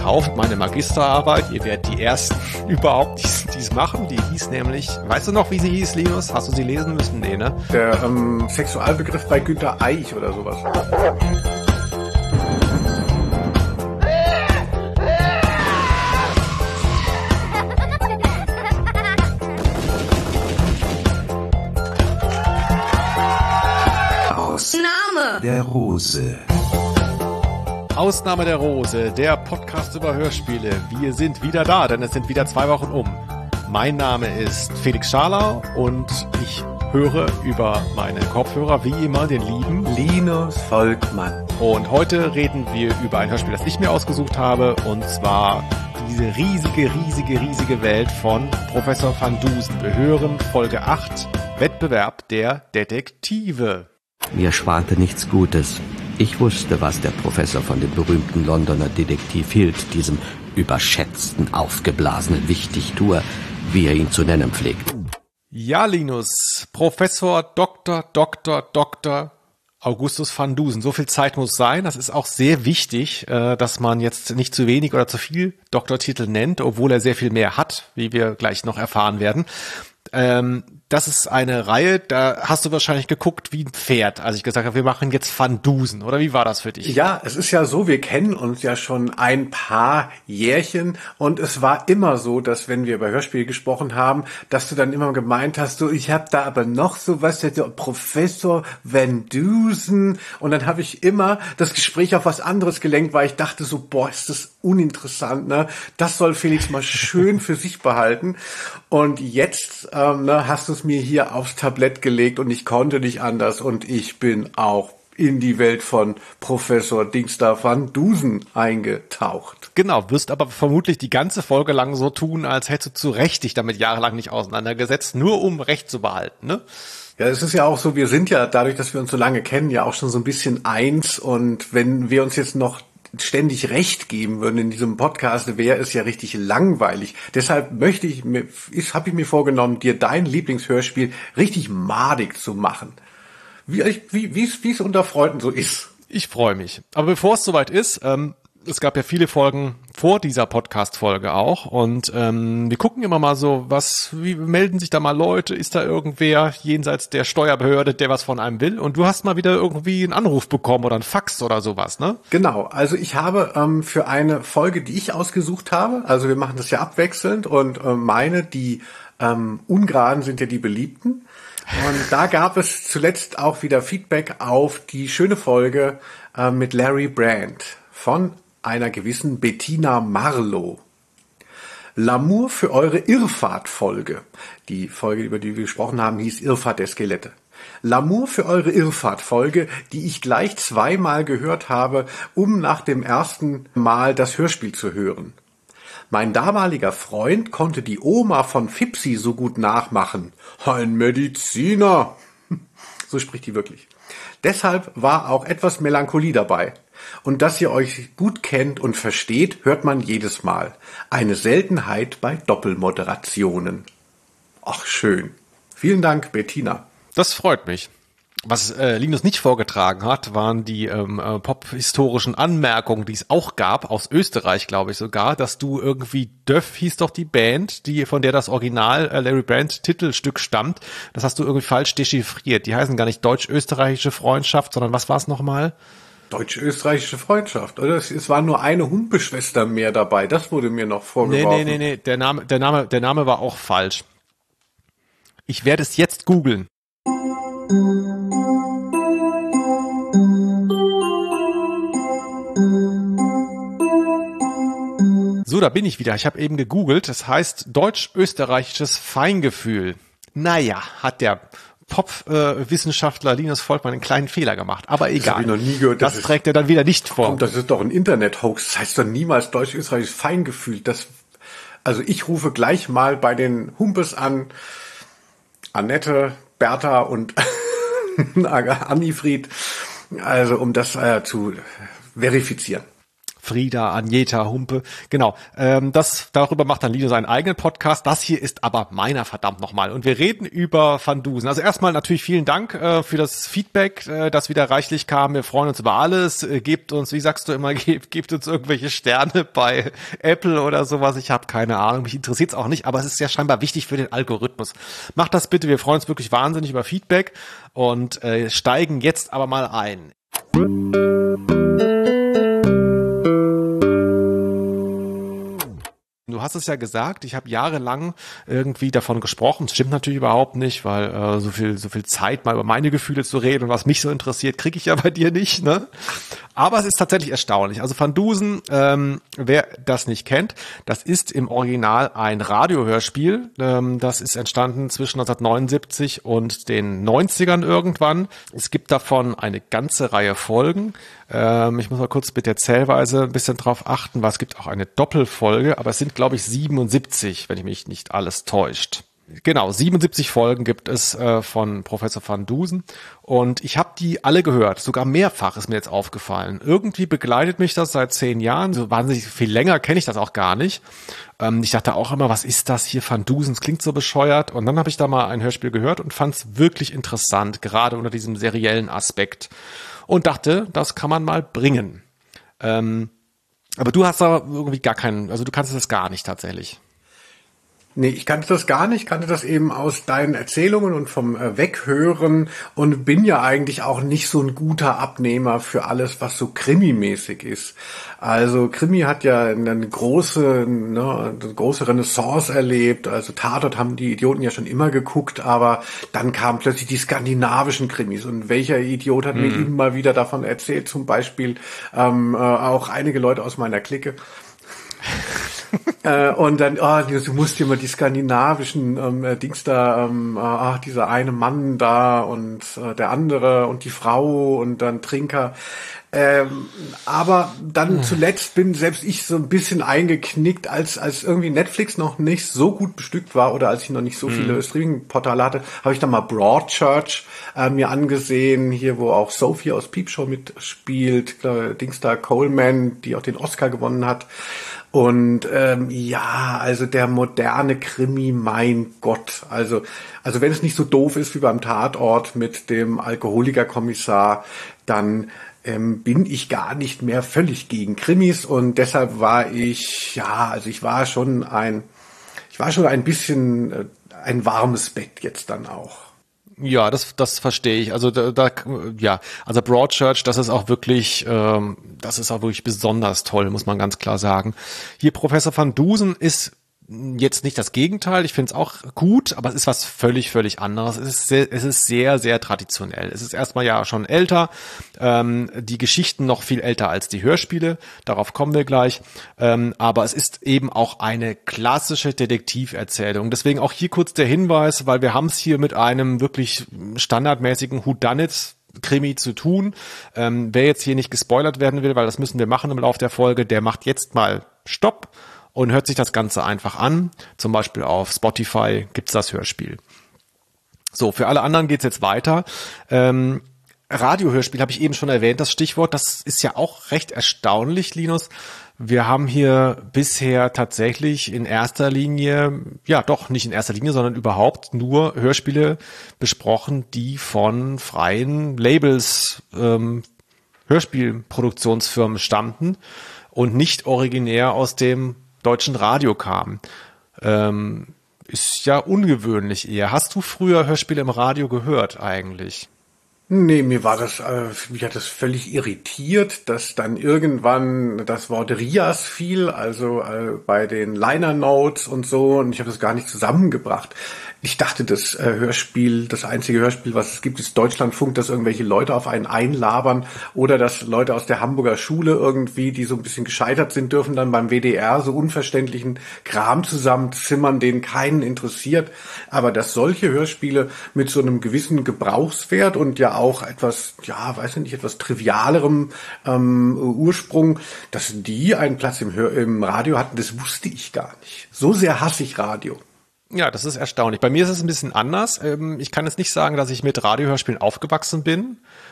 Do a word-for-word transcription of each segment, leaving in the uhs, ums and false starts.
gekauft, meine Magisterarbeit. Ihr werdet die ersten überhaupt, die es machen. Die hieß nämlich, weißt du noch, wie sie hieß, Linus? Hast du sie lesen müssen? Nee, ne? Der ähm, Sexualbegriff bei Günter Eich oder sowas. Ausnahme der Rose. Ausnahme der Rose, der Podcast über Hörspiele. Wir sind wieder da, denn es sind wieder zwei Wochen um. Mein Name ist Felix Scharlau und ich höre über meine Kopfhörer wie immer den lieben Linus Volkmann. Und heute reden wir über ein Hörspiel, das ich mir ausgesucht habe, und zwar diese riesige, riesige, riesige Welt von Professor van Dusen. Wir hören Folge acht, Wettbewerb der Detektive. Mir schwante nichts Gutes. Ich wusste, was der Professor von dem berühmten Londoner Detektiv hielt, diesem überschätzten, aufgeblasenen Wichtigtuer, wie er ihn zu nennen pflegt. Ja, Linus, Professor Doktor, Doktor, Doktor Augustus van Dusen. So viel Zeit muss sein. Das ist auch sehr wichtig, dass man jetzt nicht zu wenig oder zu viel Doktortitel nennt, obwohl er sehr viel mehr hat, wie wir gleich noch erfahren werden. Ähm, das ist eine Reihe, da hast du wahrscheinlich geguckt wie ein Pferd, als ich gesagt habe, wir machen jetzt Van Dusen, oder wie war das für dich? Ja, es ist ja so, wir kennen uns ja schon ein paar Jährchen und es war immer so, dass wenn wir über Hörspiele gesprochen haben, dass du dann immer gemeint hast, so ich habe da aber noch so was, der Professor Van Dusen, und dann habe ich immer das Gespräch auf was anderes gelenkt, weil ich dachte so, boah, ist das uninteressant, ne? Das soll Felix mal schön für sich behalten, und jetzt ähm, ne, hast du es mir hier aufs Tablett gelegt und ich konnte nicht anders und ich bin auch in die Welt von Professor Dingster van Dusen eingetaucht. Genau, wirst aber vermutlich die ganze Folge lang so tun, als hättest du zu Recht dich damit jahrelang nicht auseinandergesetzt, nur um Recht zu behalten, ne? Ja, es ist ja auch so, wir sind ja dadurch, dass wir uns so lange kennen, ja auch schon so ein bisschen eins, und wenn wir uns jetzt noch ständig Recht geben würden in diesem Podcast, wäre es ja richtig langweilig. Deshalb möchte ich mir, habe ich mir vorgenommen, dir dein Lieblingshörspiel richtig madig zu machen. Wie wie wie es wie es unter Freunden so ist. Ich freue mich. Aber bevor es soweit ist, ähm, es gab ja viele Folgen vor dieser Podcast-Folge auch, und ähm, wir gucken immer mal so, was, wie melden sich da mal Leute, ist da irgendwer jenseits der Steuerbehörde, der was von einem will, und du hast mal wieder irgendwie einen Anruf bekommen oder einen Fax oder sowas, ne? Genau, also ich habe ähm, für eine Folge, die ich ausgesucht habe, also wir machen das ja abwechselnd, und äh, meine, die ähm, ungeraden sind ja die beliebten, und da gab es zuletzt auch wieder Feedback auf die schöne Folge äh, mit Larry Brand von einer gewissen Bettina Marlow. L'amour für eure Irrfahrt-Folge. Die Folge, über die wir gesprochen haben, hieß Irrfahrt der Skelette. L'amour für eure Irrfahrt-Folge, die ich gleich zweimal gehört habe, um nach dem ersten Mal das Hörspiel zu hören. Mein damaliger Freund konnte die Oma von Fipsi so gut nachmachen. Ein Mediziner. So spricht die wirklich. Deshalb war auch etwas Melancholie dabei. Und dass ihr euch gut kennt und versteht, hört man jedes Mal. Eine Seltenheit bei Doppelmoderationen. Ach, schön. Vielen Dank, Bettina. Das freut mich. Was äh, Linus nicht vorgetragen hat, waren die ähm, äh, pop-historischen Anmerkungen, die es auch gab, aus Österreich, glaube ich sogar, dass du irgendwie, Döff hieß doch die Band, die von der das Original äh, Larry Brand Titelstück stammt, das hast du irgendwie falsch dechiffriert. Die heißen gar nicht deutsch-österreichische Freundschaft, sondern was war es nochmal? Deutsch-österreichische Freundschaft, oder? Es, es war nur eine Humpeschwester mehr dabei, das wurde mir noch vorgeworfen. Nee, nee, nee, nee, der Name, der Name, der Name war auch falsch. Ich werde es jetzt googeln. So, da bin ich wieder. Ich habe eben gegoogelt. Das heißt deutsch-österreichisches Feingefühl. Naja, hat der Pop-Wissenschaftler äh, Linus Volkmann einen kleinen Fehler gemacht. Aber egal. Das habe ich noch nie gehört. Das, das trägt er dann wieder nicht vor. Komm, das ist doch ein Internet-Hoax. Das heißt doch niemals deutsch-österreichisches Feingefühl. Das, also ich rufe gleich mal bei den Humpes an. Annette, Bertha und Annifried. Also um das äh, zu verifizieren. Frieda, Agneta, Humpe. Genau, ähm, das darüber macht dann Linus seinen eigenen Podcast. Das hier ist aber meiner, verdammt nochmal. Und wir reden über Van Dusen. Also erstmal natürlich vielen Dank äh, für das Feedback, äh, das wieder reichlich kam. Wir freuen uns über alles. Äh, gebt uns, wie sagst du immer, gebt, gebt uns irgendwelche Sterne bei Apple oder sowas. Ich habe keine Ahnung, mich interessiert es auch nicht, aber es ist ja scheinbar wichtig für den Algorithmus. Macht das bitte, wir freuen uns wirklich wahnsinnig über Feedback und äh, steigen jetzt aber mal ein. Du hast es ja gesagt, ich habe jahrelang irgendwie davon gesprochen. Das stimmt natürlich überhaupt nicht, weil äh, so viel so viel Zeit mal über meine Gefühle zu reden und was mich so interessiert, kriege ich ja bei dir nicht, ne? Aber es ist tatsächlich erstaunlich. Also Van Dusen, ähm, wer das nicht kennt, das ist im Original ein Radiohörspiel. Ähm, das ist entstanden zwischen neunzehnhundertneunundsiebzig und den neunzigern irgendwann. Es gibt davon eine ganze Reihe Folgen. Ähm, ich muss mal kurz mit der Zählweise ein bisschen drauf achten, weil es gibt auch eine Doppelfolge, aber es sind, glaube ich, siebenundsiebzig, wenn ich mich nicht alles täuscht. Genau, siebenundsiebzig Folgen gibt es äh, von Professor Van Dusen und ich habe die alle gehört, sogar mehrfach ist mir jetzt aufgefallen. Irgendwie begleitet mich das seit zehn Jahren, so wahnsinnig viel länger kenne ich das auch gar nicht. Ähm, ich dachte auch immer, was ist das hier, Van Dusen, das klingt so bescheuert. Und dann habe ich da mal ein Hörspiel gehört und fand es wirklich interessant, gerade unter diesem seriellen Aspekt. Und dachte, das kann man mal bringen. Ähm, aber du hast da irgendwie gar keinen, also du kannst das gar nicht tatsächlich. Nee, ich kannte das gar nicht, kannte das eben aus deinen Erzählungen und vom äh, Weghören und bin ja eigentlich auch nicht so ein guter Abnehmer für alles, was so Krimi-mäßig ist. Also Krimi hat ja eine große, ne, eine große Renaissance erlebt. Also Tatort haben die Idioten ja schon immer geguckt, aber dann kamen plötzlich die skandinavischen Krimis. Und welcher Idiot hat mhm. mir immer wieder davon erzählt? Zum Beispiel ähm, äh, auch einige Leute aus meiner Clique. äh, und dann, oh, du musst dir mal die skandinavischen ähm, Dings da, ähm, ach, dieser eine Mann da und äh, der andere und die Frau und dann Trinker. Ähm, aber dann zuletzt bin selbst ich so ein bisschen eingeknickt, als als irgendwie Netflix noch nicht so gut bestückt war oder als ich noch nicht so viele mhm. Streaming-Portale hatte, habe ich dann mal Broadchurch äh, mir angesehen, hier wo auch Sophie aus Peep Show mitspielt, äh, Dings da Coleman, die auch den Oscar gewonnen hat. Und ähm, ja, also der moderne Krimi, mein Gott, also also wenn es nicht so doof ist wie beim Tatort mit dem Alkoholikerkommissar, dann ähm, bin ich gar nicht mehr völlig gegen Krimis und deshalb war ich, ja, also ich war schon ein, ich war schon ein bisschen äh, ein warmes Bett jetzt dann auch. Ja, das das verstehe ich. Also da, da ja, also Broadchurch, das ist auch wirklich, ähm, das ist auch wirklich besonders toll, muss man ganz klar sagen. Hier Professor Van Dusen ist jetzt nicht das Gegenteil. Ich finde es auch gut, aber es ist was völlig, völlig anderes. Es ist sehr, es ist sehr, sehr traditionell. Es ist erstmal ja schon älter, ähm, die Geschichten noch viel älter als die Hörspiele. Darauf kommen wir gleich. Ähm, aber es ist eben auch eine klassische Detektiverzählung. Deswegen auch hier kurz der Hinweis, weil wir haben es hier mit einem wirklich standardmäßigen Whodunit Krimi zu tun. Ähm, wer jetzt hier nicht gespoilert werden will, weil das müssen wir machen im Laufe der Folge, der macht jetzt mal Stopp und hört sich das Ganze einfach an. Zum Beispiel auf Spotify gibt's das Hörspiel. So, für alle anderen geht's jetzt weiter. Ähm, Radiohörspiel habe ich eben schon erwähnt, das Stichwort. Das ist ja auch recht erstaunlich, Linus. Wir haben hier bisher tatsächlich in erster Linie, ja doch nicht in erster Linie, sondern überhaupt nur Hörspiele besprochen, die von freien Labels, ähm, Hörspielproduktionsfirmen stammten und nicht originär aus dem deutschen Radio kamen. Ähm, ist ja ungewöhnlich eher. Hast du früher Hörspiele im Radio gehört eigentlich? Nee, mir war das, äh, mich hat das völlig irritiert, dass dann irgendwann das Wort Rias fiel, also äh, bei den Liner Notes und so, und ich habe das gar nicht zusammengebracht. Ich dachte, das äh, Hörspiel, das einzige Hörspiel, was es gibt, ist Deutschlandfunk, dass irgendwelche Leute auf einen einlabern oder dass Leute aus der Hamburger Schule irgendwie, die so ein bisschen gescheitert sind, dürfen dann beim W D R so unverständlichen Kram zusammenzimmern, den keinen interessiert. Aber dass solche Hörspiele mit so einem gewissen Gebrauchswert und ja auch etwas, ja, weiß ich nicht, etwas trivialerem ähm, Ursprung, dass die einen Platz im, Hör- im Radio hatten, das wusste ich gar nicht. So sehr hasse ich Radio. Ja, das ist erstaunlich. Bei mir ist es ein bisschen anders. Ich kann jetzt nicht sagen, dass ich mit Radiohörspielen aufgewachsen bin.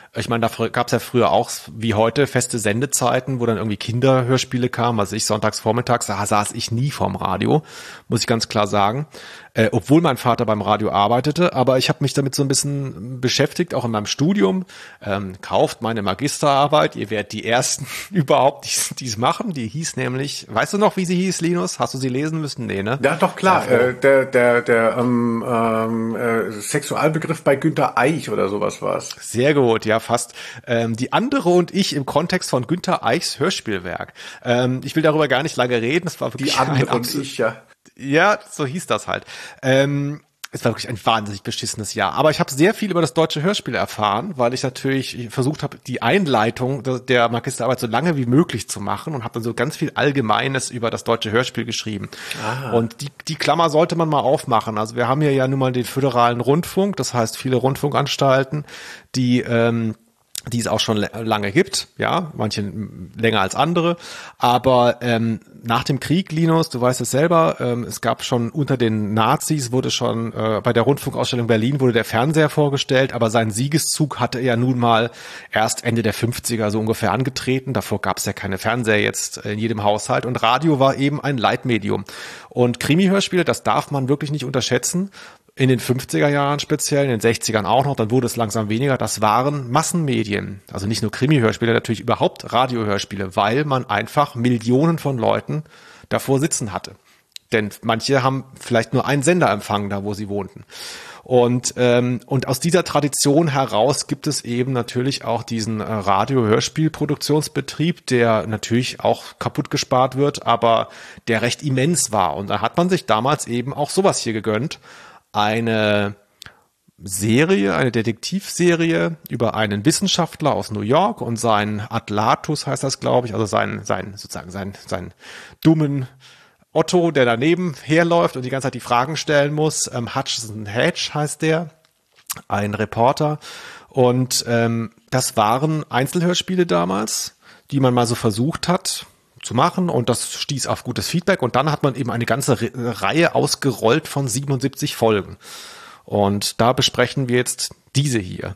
Ich meine, da gab es ja früher auch, wie heute, feste Sendezeiten, wo dann irgendwie Kinderhörspiele kamen. Also ich sonntags vormittags, da saß ich nie vorm Radio, muss ich ganz klar sagen. Äh, obwohl mein Vater beim Radio arbeitete, aber ich habe mich damit so ein bisschen beschäftigt, auch in meinem Studium. Ähm, kauft meine Magisterarbeit, ihr werdet die Ersten überhaupt, die es machen. Die hieß nämlich, weißt du noch, wie sie hieß, Linus? Hast du sie lesen müssen? Nee, ne? Ja, doch, klar. Äh, der der, der ähm, ähm, äh, Sexualbegriff bei Günter Eich oder sowas war's. Sehr gut, ja, fast. Ähm, die andere und ich im Kontext von Günter Eichs Hörspielwerk. Ähm, ich will darüber gar nicht lange reden. Es war wirklich die andere ein und ich, ja. Ja, so hieß das halt. Ähm, es war wirklich ein wahnsinnig beschissenes Jahr. Aber ich habe sehr viel über das deutsche Hörspiel erfahren, weil ich natürlich versucht habe, die Einleitung der Magisterarbeit so lange wie möglich zu machen und habe dann so ganz viel Allgemeines über das deutsche Hörspiel geschrieben. Ah. Und die, die Klammer sollte man mal aufmachen. Also wir haben hier ja nun mal den föderalen Rundfunk, das heißt viele Rundfunkanstalten, die ähm, die es auch schon lange gibt, ja, manche länger als andere, aber ähm, nach dem Krieg, Linus, du weißt es selber, ähm, es gab schon unter den Nazis, wurde schon äh, bei der Rundfunkausstellung Berlin wurde der Fernseher vorgestellt, aber seinen Siegeszug hatte er ja nun mal erst Ende der fünfziger so ungefähr angetreten, davor gab es ja keine Fernseher jetzt in jedem Haushalt und Radio war eben ein Leitmedium und Krimi-Hörspiele, das darf man wirklich nicht unterschätzen. In den fünfziger Jahren speziell, in den sechzigern auch noch, dann wurde es langsam weniger. Das waren Massenmedien. Also nicht nur Krimi-Hörspiele, natürlich überhaupt Radiohörspiele, weil man einfach Millionen von Leuten davor sitzen hatte. Denn manche haben vielleicht nur einen Sender empfangen, da wo sie wohnten. Und ähm, und aus dieser Tradition heraus gibt es eben natürlich auch diesen äh, Radio-Hörspiel-Produktionsbetrieb, der natürlich auch kaputt gespart wird, aber der recht immens war. Und da hat man sich damals eben auch sowas hier gegönnt. Eine Serie, eine Detektivserie über einen Wissenschaftler aus New York und seinen Atlatus heißt das, glaube ich, also seinen, seinen, sozusagen seinen, seinen dummen Otto, der daneben herläuft und die ganze Zeit die Fragen stellen muss. Ähm, Hutchinson Hedge heißt der, ein Reporter. Und ähm, das waren Einzelhörspiele damals, die man mal so versucht hat zu machen und das stieß auf gutes Feedback und dann hat man eben eine ganze Re- Reihe ausgerollt von siebenundsiebzig Folgen und da besprechen wir jetzt diese hier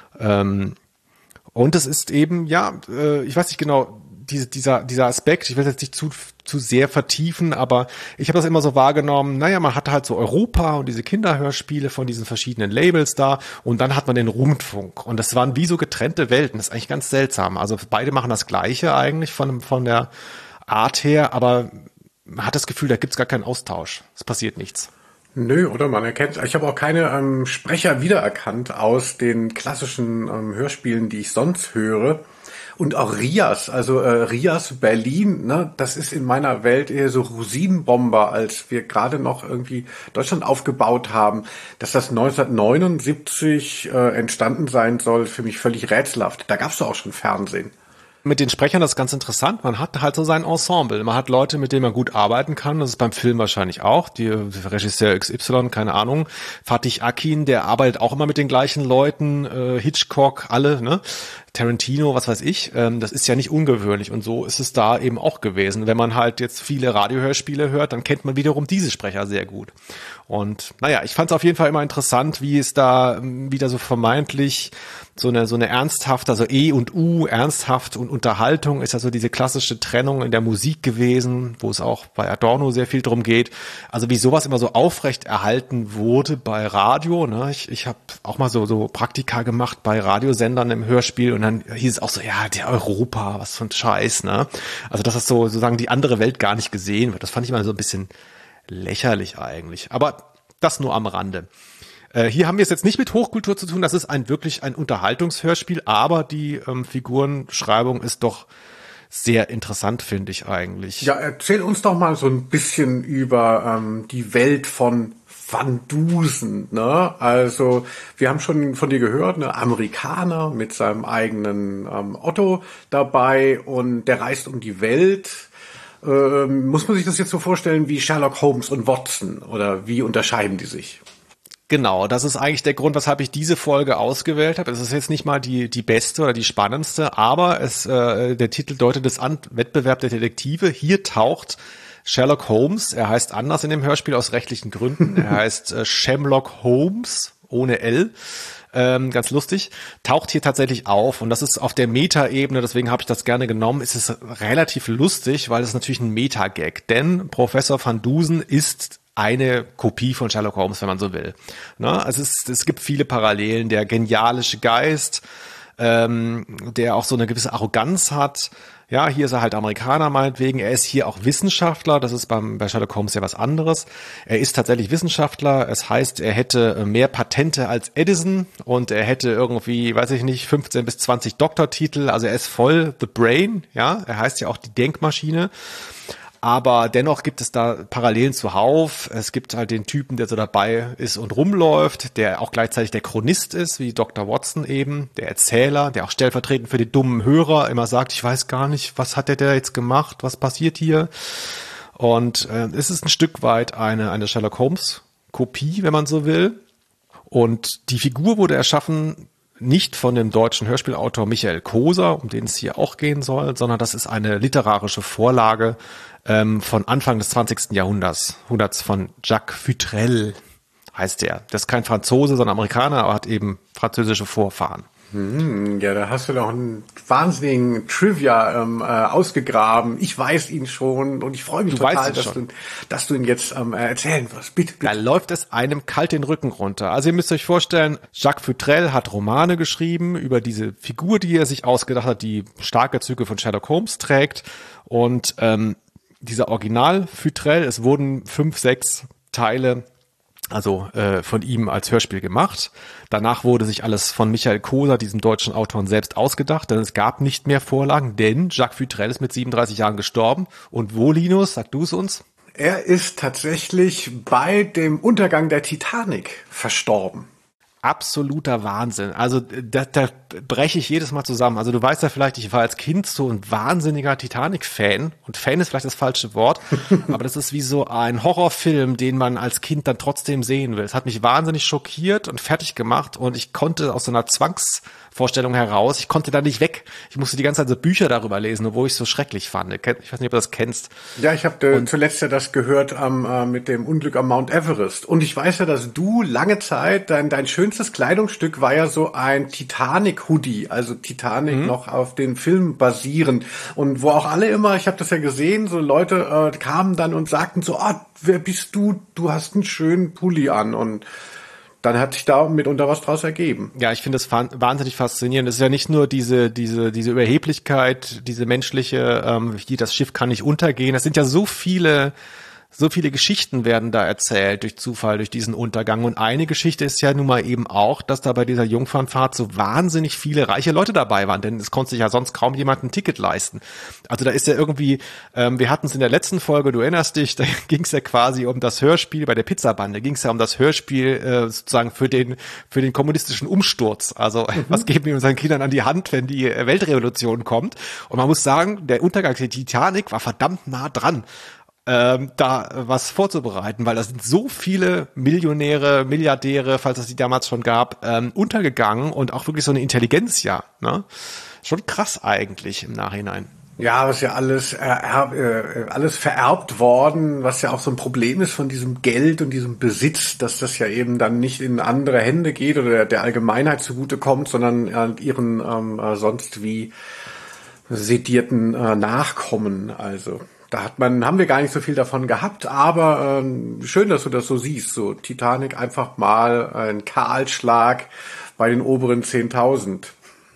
ähm, und es ist eben, ja, äh, ich weiß nicht genau, diese, dieser, dieser Aspekt, ich will jetzt nicht zu, zu sehr vertiefen, aber ich habe das immer so wahrgenommen, naja, man hatte halt so Europa und diese Kinderhörspiele von diesen verschiedenen Labels da und dann hat man den Rundfunk und das waren wie so getrennte Welten, das ist eigentlich ganz seltsam, also beide machen das Gleiche eigentlich von, von der Art her, aber man hat das Gefühl, da gibt's gar keinen Austausch, es passiert nichts. Nö, oder man erkennt, ich habe auch keine ähm, Sprecher wiedererkannt aus den klassischen ähm, Hörspielen, die ich sonst höre. Und auch Rias, also äh, Rias Berlin, ne, das ist in meiner Welt eher so Rosinenbomber, als wir gerade noch irgendwie Deutschland aufgebaut haben. Dass das neunzehnhundertneunundsiebzig äh, entstanden sein soll, für mich völlig rätselhaft. Da gab's doch auch schon Fernsehen. Mit den Sprechern, das ist ganz interessant. Man hat halt so sein Ensemble. Man hat Leute, mit denen man gut arbeiten kann. Das ist beim Film wahrscheinlich auch. Die Regisseur X Y, keine Ahnung. Fatih Akin, der arbeitet auch immer mit den gleichen Leuten. Äh, Hitchcock, alle, ne? Tarantino, was weiß ich. Ähm, das ist ja nicht ungewöhnlich. Und so ist es da eben auch gewesen. Wenn man halt jetzt viele Radiohörspiele hört, dann kennt man wiederum diese Sprecher sehr gut. Und naja, ich fand es auf jeden Fall immer interessant, wie es da wieder so vermeintlich so eine so eine ernsthafte, also E und U, ernsthaft und Unterhaltung ist ja so diese klassische Trennung in der Musik gewesen, wo es auch bei Adorno sehr viel drum geht. Also wie sowas immer so aufrecht erhalten wurde bei Radio. Ne? Ich, ich habe auch mal so so Praktika gemacht bei Radiosendern im Hörspiel und dann hieß es auch so, ja, der Europa, was für ein Scheiß. Ne? Also dass das so sozusagen die andere Welt gar nicht gesehen wird. Das fand ich mal so ein bisschen lächerlich eigentlich. Aber das nur am Rande. Äh, hier haben wir es jetzt nicht mit Hochkultur zu tun. Das ist ein wirklich ein Unterhaltungshörspiel, aber die ähm, Figurenschreibung ist doch sehr interessant, finde ich eigentlich. Ja, erzähl uns doch mal so ein bisschen über ähm, die Welt von Van Dusen, ne? Also wir haben schon von dir gehört, ne? Amerikaner mit seinem eigenen ähm, Otto dabei und der reist um die Welt. Ähm, muss man sich das jetzt so vorstellen wie Sherlock Holmes und Watson oder wie unterscheiden die sich? Genau, das ist eigentlich der Grund, weshalb ich diese Folge ausgewählt habe. Es ist jetzt nicht mal die die beste oder die spannendste, aber es äh, der Titel deutet es an, Wettbewerb der Detektive. Hier taucht Sherlock Holmes, er heißt anders in dem Hörspiel aus rechtlichen Gründen. Er heißt äh, Shamlock Holmes ohne L. Ähm, ganz lustig, taucht hier tatsächlich auf und das ist auf der Meta-Ebene, deswegen habe ich das gerne genommen, ist es relativ lustig, weil es natürlich ein Meta-Gag, denn Professor Van Dusen ist eine Kopie von Sherlock Holmes, wenn man so will. Ne? Also es, es gibt viele Parallelen, der genialische Geist, ähm, der auch so eine gewisse Arroganz hat. Ja, hier ist er halt Amerikaner meinetwegen. Er ist hier auch Wissenschaftler. Das ist beim, bei Sherlock Holmes ja was anderes. Er ist tatsächlich Wissenschaftler. Es heißt, er hätte mehr Patente als Edison und er hätte irgendwie, weiß ich nicht, fünfzehn bis zwanzig Doktortitel. Also er ist voll the brain. Ja, er heißt ja auch die Denkmaschine. Aber dennoch gibt es da Parallelen zuhauf. Es gibt halt den Typen, der so dabei ist und rumläuft, der auch gleichzeitig der Chronist ist, wie Doktor Watson eben, der Erzähler, der auch stellvertretend für den dummen Hörer immer sagt, ich weiß gar nicht, was hat der da jetzt gemacht, was passiert hier? Und äh, es ist ein Stück weit eine, eine Sherlock Holmes Kopie, wenn man so will. Und die Figur wurde erschaffen nicht von dem deutschen Hörspielautor Michael Koser, um den es hier auch gehen soll, sondern das ist eine literarische Vorlage ähm, von Anfang des zwanzigsten Jahrhunderts, Jahrhunderts von Jacques Futrelle heißt der. Das ist kein Franzose, sondern Amerikaner, aber hat eben französische Vorfahren. Hm, ja, da hast du doch einen wahnsinnigen Trivia ähm, äh, ausgegraben. Ich weiß ihn schon und ich freue mich du total, dass du, dass du ihn jetzt ähm, erzählen wirst. Bitte, bitte. Da läuft es einem kalt den Rücken runter. Also ihr müsst euch vorstellen, Jacques Futrelle hat Romane geschrieben über diese Figur, die er sich ausgedacht hat, die starke Züge von Sherlock Holmes trägt. Und ähm, dieser Original Futrelle, es wurden fünf, sechs Teile also äh, von ihm als Hörspiel gemacht. Danach wurde sich alles von Michael Koser, diesem deutschen Autoren, selbst ausgedacht, denn es gab nicht mehr Vorlagen, denn Jacques Futrelle ist mit siebenunddreißig Jahren gestorben. Und wo, Linus, sag du es uns? Er ist tatsächlich bei dem Untergang der Titanic verstorben. Absoluter Wahnsinn. Also da, da breche ich jedes Mal zusammen. Also du weißt ja vielleicht, ich war als Kind so ein wahnsinniger Titanic-Fan. Und Fan ist vielleicht das falsche Wort, aber das ist wie so ein Horrorfilm, den man als Kind dann trotzdem sehen will. Es hat mich wahnsinnig schockiert und fertig gemacht und ich konnte aus so einer Zwangsvorstellung heraus, ich konnte da nicht weg. Ich musste die ganze Zeit so Bücher darüber lesen, obwohl ich es so schrecklich fand. Ich weiß nicht, ob du das kennst. Ja, ich habe äh, zuletzt ja das gehört ähm, äh, mit dem Unglück am Mount Everest. Und ich weiß ja, dass du lange Zeit, dein, dein schönstes Kleidungsstück war ja so ein Titanic-Hoodie, also Titanic mhm. noch auf den Film basierend. Und wo auch alle immer, ich habe das ja gesehen, so Leute äh, kamen dann und sagten so, ah, wer bist du? Du hast einen schönen Pulli an. Und dann hat sich da mitunter was draus ergeben. Ja, ich finde das wahnsinnig faszinierend. Es ist ja nicht nur diese diese diese Überheblichkeit, diese menschliche, ähm, hier, das Schiff kann nicht untergehen. Es sind ja so viele So viele Geschichten werden da erzählt durch Zufall, durch diesen Untergang. Und eine Geschichte ist ja nun mal eben auch, dass da bei dieser Jungfernfahrt so wahnsinnig viele reiche Leute dabei waren, denn es konnte sich ja sonst kaum jemand ein Ticket leisten. Also da ist ja irgendwie, ähm, wir hatten es in der letzten Folge, du erinnerst dich, da ging es ja quasi um das Hörspiel bei der Pizzabande, ging es ja um das Hörspiel äh, sozusagen für den für den kommunistischen Umsturz. Also mhm. was geben wir unseren Kindern an die Hand, wenn die Weltrevolution kommt? Und man muss sagen, der Untergang der Titanic war verdammt nah dran. Ähm, da was vorzubereiten, weil da sind so viele Millionäre, Milliardäre, falls es die damals schon gab, ähm, untergegangen und auch wirklich so eine Intelligenz, ja, ne? Schon krass eigentlich im Nachhinein. Ja, was ja alles ererb, äh, alles vererbt worden, was ja auch so ein Problem ist von diesem Geld und diesem Besitz, dass das ja eben dann nicht in andere Hände geht oder der Allgemeinheit zugutekommt, sondern äh, ihren ähm, äh, sonst wie sedierten äh, Nachkommen, also da hat man, haben wir gar nicht so viel davon gehabt, aber ähm, schön, dass du das so siehst. So Titanic einfach mal ein Kahlschlag bei den oberen zehntausend.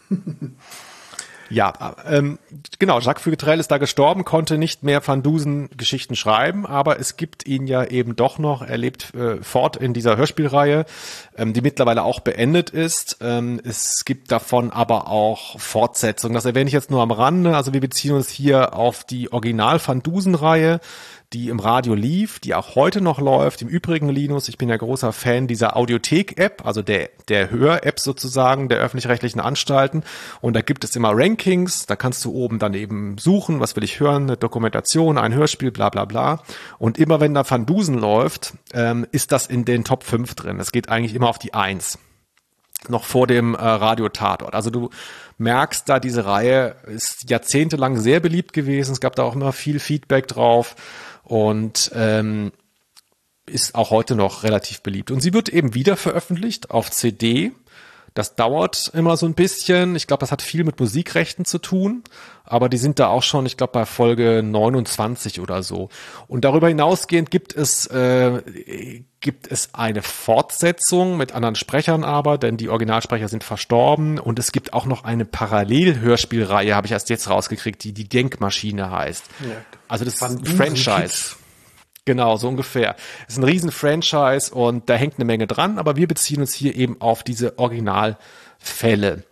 Ja, ähm, genau, Jacques Futrelle ist da gestorben, konnte nicht mehr Van Dusen Geschichten schreiben, aber es gibt ihn ja eben doch noch, er lebt äh, fort in dieser Hörspielreihe, ähm, die mittlerweile auch beendet ist. Ähm, es gibt davon aber auch Fortsetzungen, das erwähne ich jetzt nur am Rande, also wir beziehen uns hier auf die Original Van Dusen Reihe, die im Radio lief, die auch heute noch läuft. Im Übrigen, Linus, ich bin ja großer Fan dieser Audiothek-App, also der der Hör-App sozusagen, der öffentlich-rechtlichen Anstalten. Und da gibt es immer Rankings, da kannst du oben dann eben suchen, was will ich hören, eine Dokumentation, ein Hörspiel, bla bla bla. Und immer wenn da Van Dusen läuft, ähm, ist das in den Top fünf drin. Es geht eigentlich immer auf die eins. Noch vor dem äh, Radio-Tatort. Also du merkst da, diese Reihe ist jahrzehntelang sehr beliebt gewesen. Es gab da auch immer viel Feedback drauf. Und ähm, ist auch heute noch relativ beliebt. Und sie wird eben wieder veröffentlicht auf C D. Das dauert immer so ein bisschen. Ich glaube, das hat viel mit Musikrechten zu tun. Aber die sind da auch schon, ich glaube, bei Folge neunundzwanzig oder so. Und darüber hinausgehend gibt es äh, gibt es eine Fortsetzung mit anderen Sprechern aber, denn die Originalsprecher sind verstorben. Und es gibt auch noch eine Parallel-Hörspielreihe, habe ich erst jetzt rausgekriegt, die die Denkmaschine heißt. Ja. Also das ist ein Franchise. Genau, so ungefähr. Es ist ein riesen Franchise und da hängt eine Menge dran, aber wir beziehen uns hier eben auf diese Originalfälle.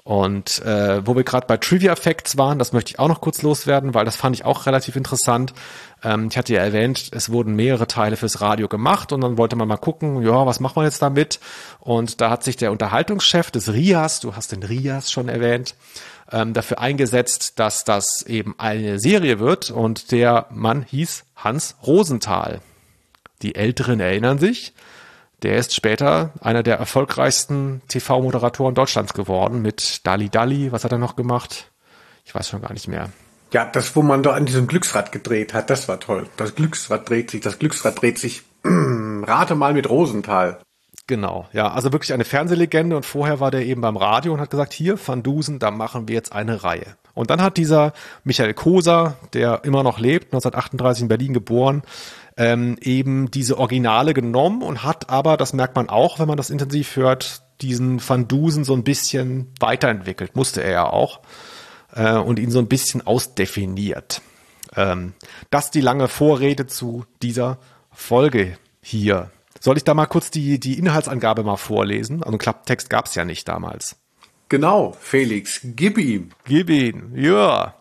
Und äh, wo wir gerade bei Trivia Facts waren, das möchte ich auch noch kurz loswerden, weil das fand ich auch relativ interessant. Ähm, ich hatte ja erwähnt, es wurden mehrere Teile fürs Radio gemacht und dann wollte man mal gucken, ja, was macht man jetzt damit? Und da hat sich der Unterhaltungschef des R I A S, du hast den R I A S schon erwähnt, ähm, dafür eingesetzt, dass das eben eine Serie wird und der Mann hieß Hans Rosenthal. Die Älteren erinnern sich. Der ist später einer der erfolgreichsten T V-Moderatoren Deutschlands geworden mit Dalli Dalli. Was hat er noch gemacht? Ich weiß schon gar nicht mehr. Ja, das, wo man da an diesem Glücksrad gedreht hat, das war toll. Das Glücksrad dreht sich, das Glücksrad dreht sich. Rate mal mit Rosenthal. Genau, ja, also wirklich eine Fernsehlegende und vorher war der eben beim Radio und hat gesagt, hier, Van Dusen, da machen wir jetzt eine Reihe. Und dann hat dieser Michael Koser, der immer noch lebt, neunzehnhundertachtunddreißig in Berlin geboren, ähm, eben diese Originale genommen und hat aber, das merkt man auch, wenn man das intensiv hört, diesen Van Dusen so ein bisschen weiterentwickelt, musste er ja auch, äh, und ihn so ein bisschen ausdefiniert. Ähm, das die lange Vorrede zu dieser Folge hier. Soll ich da mal kurz die, die Inhaltsangabe mal vorlesen? Also einen Klapptext gab es ja nicht damals. Genau, Felix, gib ihm. Gib ihn, ja.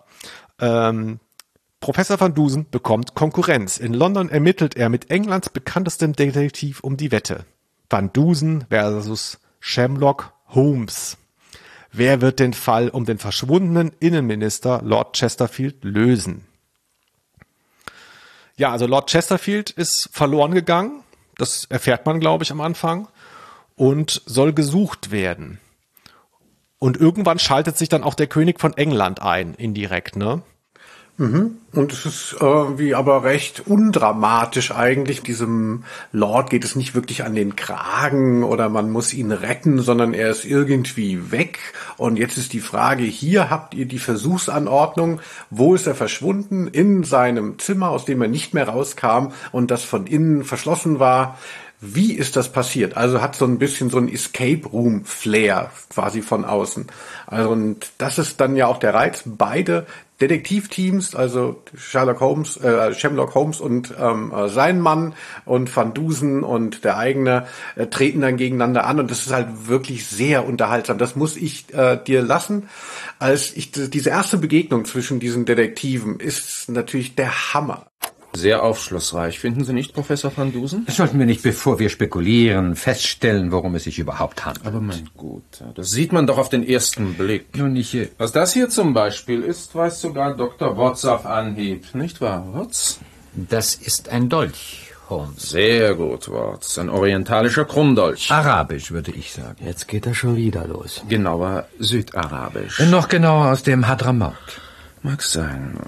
Ähm, Professor Van Dusen bekommt Konkurrenz. In London ermittelt er mit Englands bekanntestem Detektiv um die Wette. Van Dusen versus Sherlock Holmes. Wer wird den Fall um den verschwundenen Innenminister Lord Chesterfield lösen? Ja, also Lord Chesterfield ist verloren gegangen. Das erfährt man, glaube ich, am Anfang und soll gesucht werden. Und irgendwann schaltet sich dann auch der König von England ein, indirekt, ne? Mhm. Und es ist irgendwie aber recht undramatisch eigentlich. Diesem Lord geht es nicht wirklich an den Kragen oder man muss ihn retten, sondern er ist irgendwie weg. Und jetzt ist die Frage, hier habt ihr die Versuchsanordnung. Wo ist er verschwunden? In seinem Zimmer, aus dem er nicht mehr rauskam und das von innen verschlossen war. Wie ist das passiert? Also hat so ein bisschen so ein Escape Room Flair quasi von außen. Also und das ist dann ja auch der Reiz. Beide Detektivteams, also Sherlock Holmes, äh, Sherlock Holmes und ähm, sein Mann und Van Dusen und der eigene äh, treten dann gegeneinander an und das ist halt wirklich sehr unterhaltsam. Das muss ich äh, dir lassen. Als ich diese erste Begegnung zwischen diesen Detektiven ist natürlich der Hammer. Sehr aufschlussreich, finden Sie nicht, Professor Van Dusen? Sollten wir nicht, bevor wir spekulieren, feststellen, worum es sich überhaupt handelt. Aber mein Guter, das sieht man doch auf den ersten Blick. Nun, ich... Äh Was das hier zum Beispiel ist, weiß sogar Doktor Watts auf Anhieb. Nicht wahr, Watts? Das ist ein Dolch, Holmes. Sehr gut, Watts. Ein orientalischer Krummdolch. Arabisch, würde ich sagen. Jetzt geht er schon wieder los. Genauer Südarabisch. Noch genauer aus dem Hadramaut. Mag sein.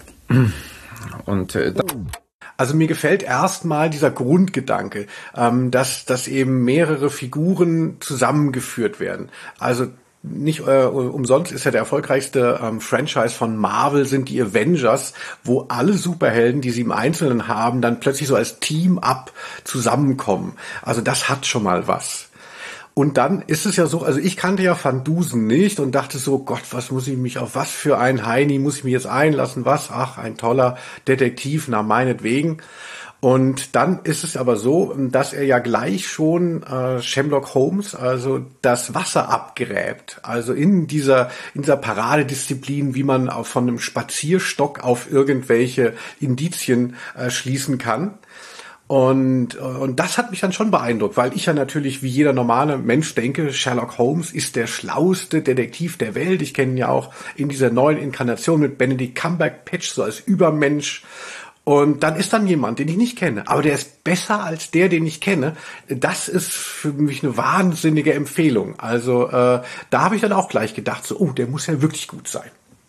Und äh, Also mir gefällt erstmal dieser Grundgedanke, ähm, dass, dass eben mehrere Figuren zusammengeführt werden. Also nicht äh, umsonst ist ja der erfolgreichste ähm, Franchise von Marvel sind die Avengers, wo alle Superhelden, die sie im Einzelnen haben, dann plötzlich so als Team-Up zusammenkommen. Also das hat schon mal was. Und dann ist es ja so, also ich kannte ja Van Dusen nicht und dachte so, Gott, was muss ich mich auf was für ein Heini muss ich mich jetzt einlassen, was? Ach, ein toller Detektiv, na meinetwegen. Und dann ist es aber so, dass er ja gleich schon äh, Sherlock Holmes, also das Wasser abgräbt. Also in dieser in dieser Paradedisziplin, wie man auch von einem Spazierstock auf irgendwelche Indizien äh, schließen kann. Und, und das hat mich dann schon beeindruckt, weil ich ja natürlich wie jeder normale Mensch denke, Sherlock Holmes ist der schlauste Detektiv der Welt. Ich kenne ihn ja auch in dieser neuen Inkarnation mit Benedict Cumberbatch so als Übermensch. Und dann ist dann jemand, den ich nicht kenne, aber der ist besser als der, den ich kenne. Das ist für mich eine wahnsinnige Empfehlung. Also äh, da habe ich dann auch gleich gedacht, so, oh, der muss ja wirklich gut sein.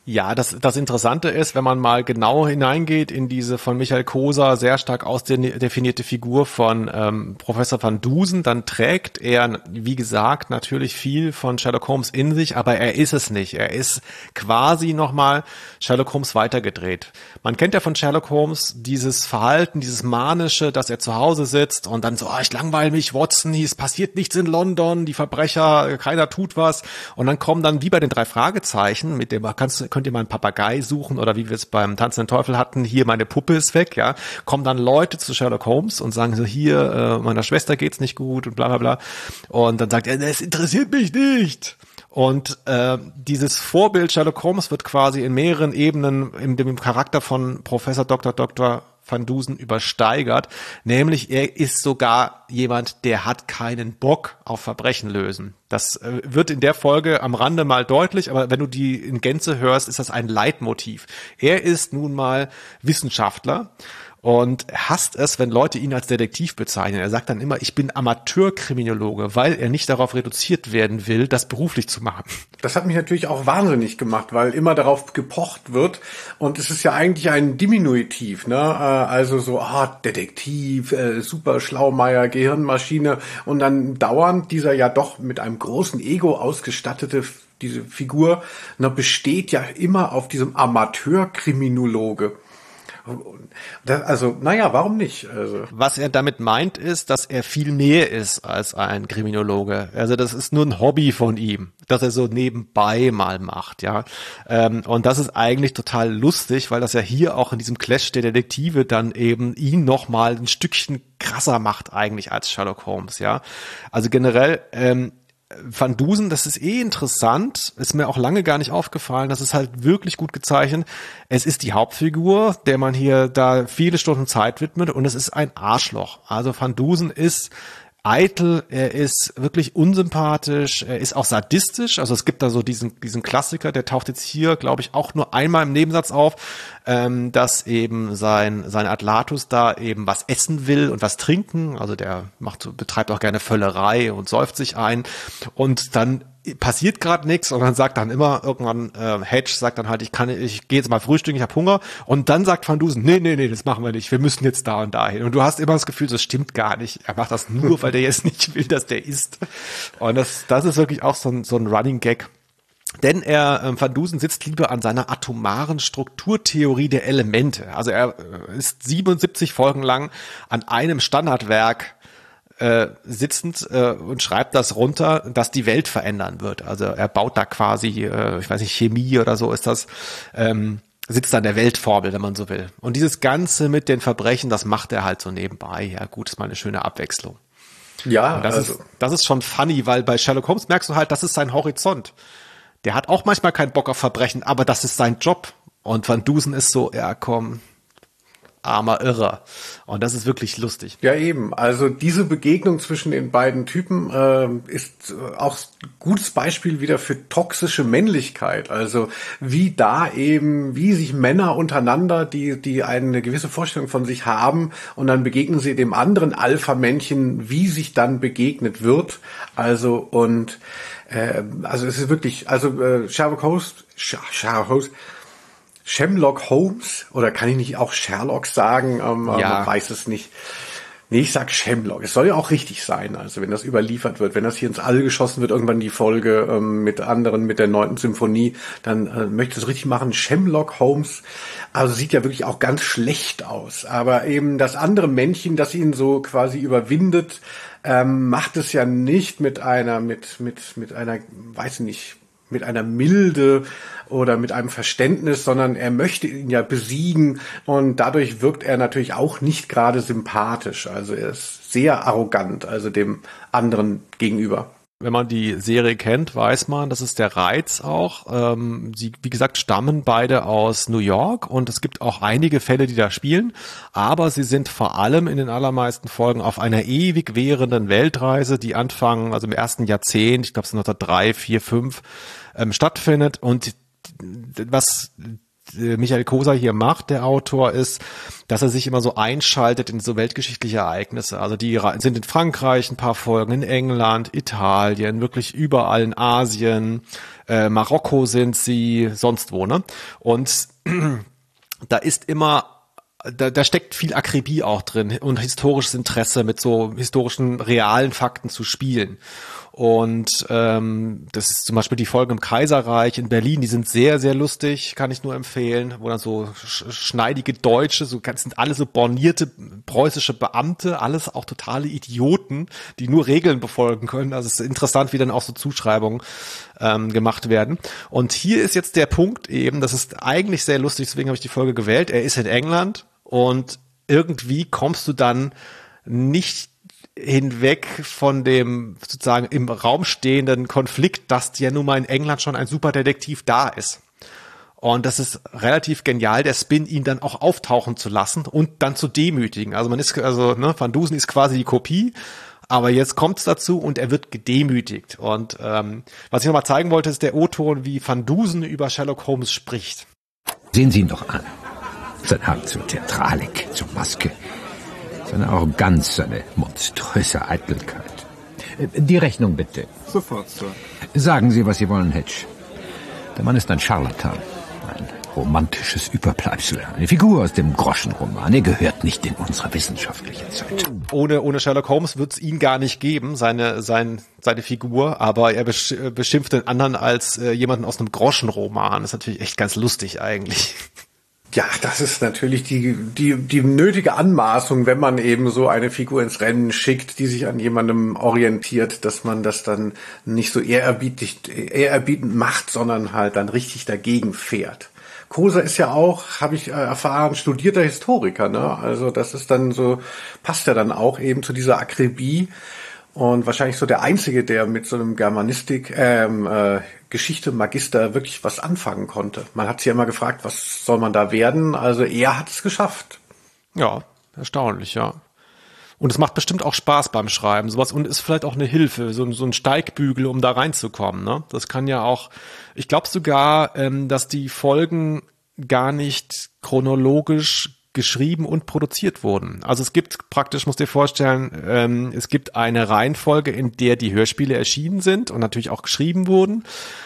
Ja, das, das Interessante ist, wenn man mal genau hineingeht in diese von Michael Koser sehr stark ausdefinierte Figur von ähm, Professor Van Dusen, dann trägt er, wie gesagt, natürlich viel von Sherlock Holmes in sich, aber er ist es nicht. Er ist quasi nochmal Sherlock Holmes weitergedreht. Man kennt ja von Sherlock Holmes dieses Verhalten, dieses Manische, dass er zu Hause sitzt und dann so, oh, ich langweile mich, Watson, es passiert nichts in London, die Verbrecher, keiner tut was. Und dann kommen dann, wie bei den drei Fragezeichen, mit dem kannst du könnt ihr mal einen Papagei suchen oder wie wir es beim Tanzenden Teufel hatten, hier meine Puppe ist weg, ja, kommen dann Leute zu Sherlock Holmes und sagen so, hier, äh, meiner Schwester geht's nicht gut und bla bla bla. Und dann sagt er, es interessiert mich nicht. Und äh, dieses Vorbild Sherlock Holmes wird quasi in mehreren Ebenen in dem Charakter von Professor Doktor Doktor Van Dusen übersteigert, nämlich er ist sogar jemand, der hat keinen Bock auf Verbrechen lösen. Das äh, wird in der Folge am Rande mal deutlich, aber wenn du die in Gänze hörst, ist das ein Leitmotiv. Er ist nun mal Wissenschaftler und hasst es, wenn Leute ihn als Detektiv bezeichnen. Er sagt dann immer, ich bin Amateurkriminologe, weil er nicht darauf reduziert werden will, das beruflich zu machen. Das hat mich natürlich auch wahnsinnig gemacht, weil immer darauf gepocht wird und es ist ja eigentlich ein Diminutiv, ne? Also so, ah, Detektiv, äh, super Schlaumeier, Gehirnmaschine und dann dauernd dieser ja doch mit einem großen Ego ausgestattete diese Figur, ne, besteht ja immer auf diesem Amateurkriminologe. Also, naja, warum nicht? Also. Was er damit meint, ist, dass er viel mehr ist als ein Kriminologe. Also das ist nur ein Hobby von ihm, das er so nebenbei mal macht, ja. Und das ist eigentlich total lustig, weil das ja hier auch in diesem Clash der Detektive dann eben ihn noch mal ein Stückchen krasser macht eigentlich als Sherlock Holmes, ja. Also generell ähm, Van Dusen, das ist eh interessant, ist mir auch lange gar nicht aufgefallen, das ist halt wirklich gut gezeichnet. Es ist die Hauptfigur, der man hier da viele Stunden Zeit widmet und es ist ein Arschloch. Also Van Dusen ist eitel, er ist wirklich unsympathisch, er ist auch sadistisch, also es gibt da so diesen diesen Klassiker, der taucht jetzt hier, glaube ich, auch nur einmal im Nebensatz auf, ähm, dass eben sein sein Atlatus da eben was essen will und was trinken, also der macht so, betreibt auch gerne Völlerei und säuft sich ein und dann passiert gerade nichts und dann sagt dann immer irgendwann äh, Hedge sagt dann halt, ich kann ich gehe jetzt mal frühstücken, ich habe Hunger und dann sagt Van Dusen, nee, nee, nee, das machen wir nicht, wir müssen jetzt da und dahin und du hast immer das Gefühl, das stimmt gar nicht, er macht das nur, weil der jetzt nicht will, dass der isst und das das ist wirklich auch so ein, so ein Running Gag. Denn er, äh, Van Dusen sitzt lieber an seiner atomaren Strukturtheorie der Elemente. Also er äh, ist siebenundsiebzig Folgen lang an einem Standardwerk äh, sitzend äh, und schreibt das runter, das die Welt verändern wird. Also er baut da quasi, äh, ich weiß nicht, Chemie oder so ist das, ähm, sitzt an der Weltformel, wenn man so will. Und dieses Ganze mit den Verbrechen, das macht er halt so nebenbei. Ja gut, ist mal eine schöne Abwechslung. Ja, und das also. ist, das ist schon funny, weil bei Sherlock Holmes merkst du halt, das ist sein Horizont. Der hat auch manchmal keinen Bock auf Verbrechen, aber das ist sein Job. Und Van Dusen ist so, ja komm, armer Irrer. Und das ist wirklich lustig. Ja eben, also diese Begegnung zwischen den beiden Typen äh, ist auch ein gutes Beispiel wieder für toxische Männlichkeit. Also wie da eben, wie sich Männer untereinander, die die eine gewisse Vorstellung von sich haben und dann begegnen sie dem anderen Alpha-Männchen, wie sich dann begegnet wird. Also und Also es ist wirklich, also äh, Sherlock Holmes, Sherlock Holmes, Sherlock Holmes, oder kann ich nicht auch Sherlock sagen? Ähm, ja. Man weiß es nicht. Nee, ich sag Sherlock. Es soll ja auch richtig sein, also wenn das überliefert wird, wenn das hier ins All geschossen wird, irgendwann die Folge ähm, mit anderen, mit der neunten Symphonie, dann äh, möchte ich es richtig machen. Sherlock Holmes, also sieht ja wirklich auch ganz schlecht aus, aber eben das andere Männchen, das ihn so quasi überwindet, ähm, macht es ja nicht mit einer, mit, mit, mit einer, weiß nicht, mit einer Milde oder mit einem Verständnis, sondern er möchte ihn ja besiegen und dadurch wirkt er natürlich auch nicht gerade sympathisch. Also er ist sehr arrogant, also dem anderen gegenüber. Wenn man die Serie kennt, weiß man, das ist der Reiz auch. Ähm, sie, wie gesagt, stammen beide aus New York und es gibt auch einige Fälle, die da spielen, aber sie sind vor allem in den allermeisten Folgen auf einer ewig währenden Weltreise, die anfangen, also im ersten Jahrzehnt, ich glaube es ist neunzehnhundertdrei, vier, fünf, ähm, stattfindet und was äh, Michael Koser hier macht, der Autor, ist, dass er sich immer so einschaltet in so weltgeschichtliche Ereignisse. Also die sind in Frankreich ein paar Folgen, in England, Italien, wirklich überall in Asien, äh, Marokko sind sie, sonst wo, ne? Und da ist immer Da, da steckt viel Akribie auch drin und historisches Interesse, mit so historischen, realen Fakten zu spielen. Und ähm, das ist zum Beispiel die Folge im Kaiserreich in Berlin, die sind sehr, sehr lustig, kann ich nur empfehlen, wo dann so sch- schneidige Deutsche, so sind alle so bornierte preußische Beamte, alles auch totale Idioten, die nur Regeln befolgen können. Also es ist interessant, wie dann auch so Zuschreibungen ähm, gemacht werden. Und hier ist jetzt der Punkt eben, das ist eigentlich sehr lustig, deswegen habe ich die Folge gewählt. Er ist in England und irgendwie kommst du dann nicht hinweg von dem sozusagen im Raum stehenden Konflikt, dass ja nun mal in England schon ein Superdetektiv da ist. Und das ist relativ genial, der Spin, ihn dann auch auftauchen zu lassen und dann zu demütigen. Also man ist, also ne, Van Dusen ist quasi die Kopie, aber jetzt kommt es dazu und er wird gedemütigt. Und ähm, was ich nochmal zeigen wollte, ist der O-Ton, wie Van Dusen über Sherlock Holmes spricht. Sehen Sie ihn doch an. Sein Hang zur Theatralik, zur Maske. Seine Arroganz, seine monströse Eitelkeit. Die Rechnung bitte. Sofort, Sir. Sagen Sie, was Sie wollen, Hedge. Der Mann ist ein Scharlatan. Ein romantisches Überbleibsel. Eine Figur aus dem Groschenroman. Er gehört nicht in unsere wissenschaftliche Zeit. Ohne, ohne Sherlock Holmes wird es ihn gar nicht geben, seine, sein, seine Figur. Aber er besch- beschimpft den anderen als äh, jemanden aus einem Groschenroman. Das ist natürlich echt ganz lustig eigentlich. Ja, das ist natürlich die, die, die nötige Anmaßung, wenn man eben so eine Figur ins Rennen schickt, die sich an jemandem orientiert, dass man das dann nicht so ehrerbietend, ehrerbietend macht, sondern halt dann richtig dagegen fährt. Koser ist ja auch, habe ich erfahren, studierter Historiker, ne? Also das ist dann so, passt ja dann auch eben zu dieser Akribie. Und wahrscheinlich so der Einzige, der mit so einem Germanistik, ähm, äh, Geschichte, Magister wirklich was anfangen konnte. Man hat sich ja immer gefragt, was soll man da werden? Also er hat es geschafft. Ja, erstaunlich, ja. Und es macht bestimmt auch Spaß beim Schreiben, sowas, und ist vielleicht auch eine Hilfe, so, so ein Steigbügel, um da reinzukommen, ne? Das kann ja auch, ich glaube sogar, ähm, dass die Folgen gar nicht chronologisch geschrieben und produziert wurden. Also es gibt praktisch, musst dir vorstellen, ähm, es gibt eine Reihenfolge, in der die Hörspiele erschienen sind und natürlich auch geschrieben wurden.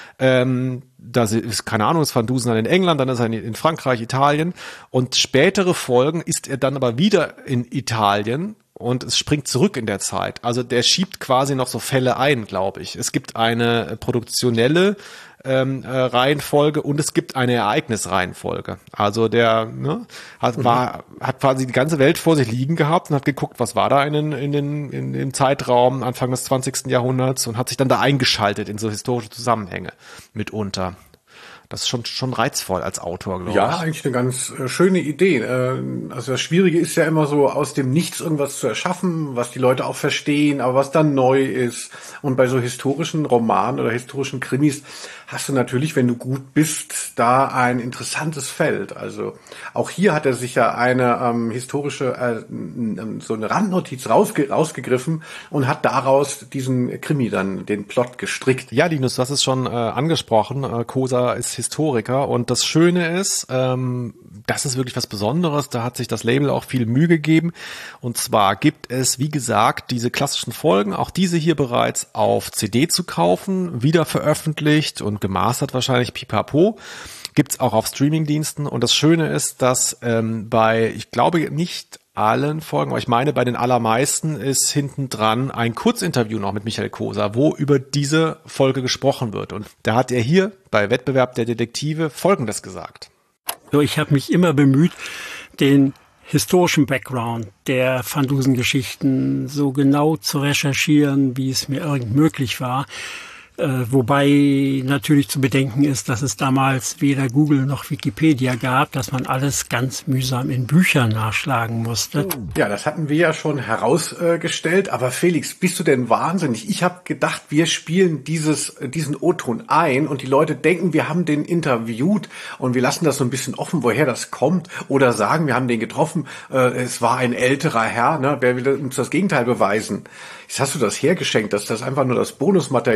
Ähm, da ist, keine Ahnung, ist Van Dusen dann in England, dann ist er in Frankreich, Italien, und spätere Folgen ist er dann aber wieder in Italien und es springt zurück in der Zeit. Also der schiebt quasi noch so Fälle ein, glaube ich. Es gibt eine produktionelle ähm, äh, Reihenfolge und es gibt eine Ereignisreihenfolge. Also der ne, hat, war, hat quasi die ganze Welt vor sich liegen gehabt und hat geguckt, was war da in den, in den, in dem Zeitraum Anfang des zwanzigsten Jahrhunderts und hat sich dann da eingeschaltet in so historische Zusammenhänge mitunter. Das ist schon, schon reizvoll als Autor, glaube ich. Ja, eigentlich eine ganz äh, schöne Idee. Äh, also das Schwierige ist ja immer so, aus dem Nichts irgendwas zu erschaffen, was die Leute auch verstehen, aber was dann neu ist. Und bei so historischen Romanen oder historischen Krimis hast du natürlich, wenn du gut bist, da ein interessantes Feld. Also auch hier hat er sich ja eine ähm, historische, äh, so eine Randnotiz rausge- rausgegriffen und hat daraus diesen Krimi dann, den Plot gestrickt. Ja, Linus, du hast es schon äh, angesprochen. Äh, Koser ist Historiker und das Schöne ist, ähm, das ist wirklich was Besonderes. Da hat sich das Label auch viel Mühe gegeben. Und zwar gibt es, wie gesagt, diese klassischen Folgen, auch diese hier bereits auf C D zu kaufen, wieder veröffentlicht und gemastert wahrscheinlich, pipapo. Gibt's auch auf Streamingdiensten. Und das Schöne ist, dass ähm, bei, ich glaube nicht allen Folgen, aber ich meine bei den allermeisten ist hinten dran ein Kurzinterview noch mit Michael Koser, wo über diese Folge gesprochen wird. Und da hat er hier bei Wettbewerb der Detektive Folgendes gesagt. So, ich habe mich immer bemüht, den historischen Background der Van Dusen-Geschichten so genau zu recherchieren, wie es mir irgend möglich war. Äh, wobei natürlich zu bedenken ist, dass es damals weder Google noch Wikipedia gab, dass man alles ganz mühsam in Büchern nachschlagen musste. Ja, das hatten wir ja schon herausgestellt. Aber Felix, bist du denn wahnsinnig? Ich habe gedacht, wir spielen dieses diesen O-Ton ein und die Leute denken, wir haben den interviewt und wir lassen das so ein bisschen offen, woher das kommt. Oder sagen, wir haben den getroffen, äh, es war ein älterer Herr. Ne? Wer will uns das Gegenteil beweisen? Jetzt hast du das hergeschenkt, dass das einfach nur das Bonusmaterial ist, was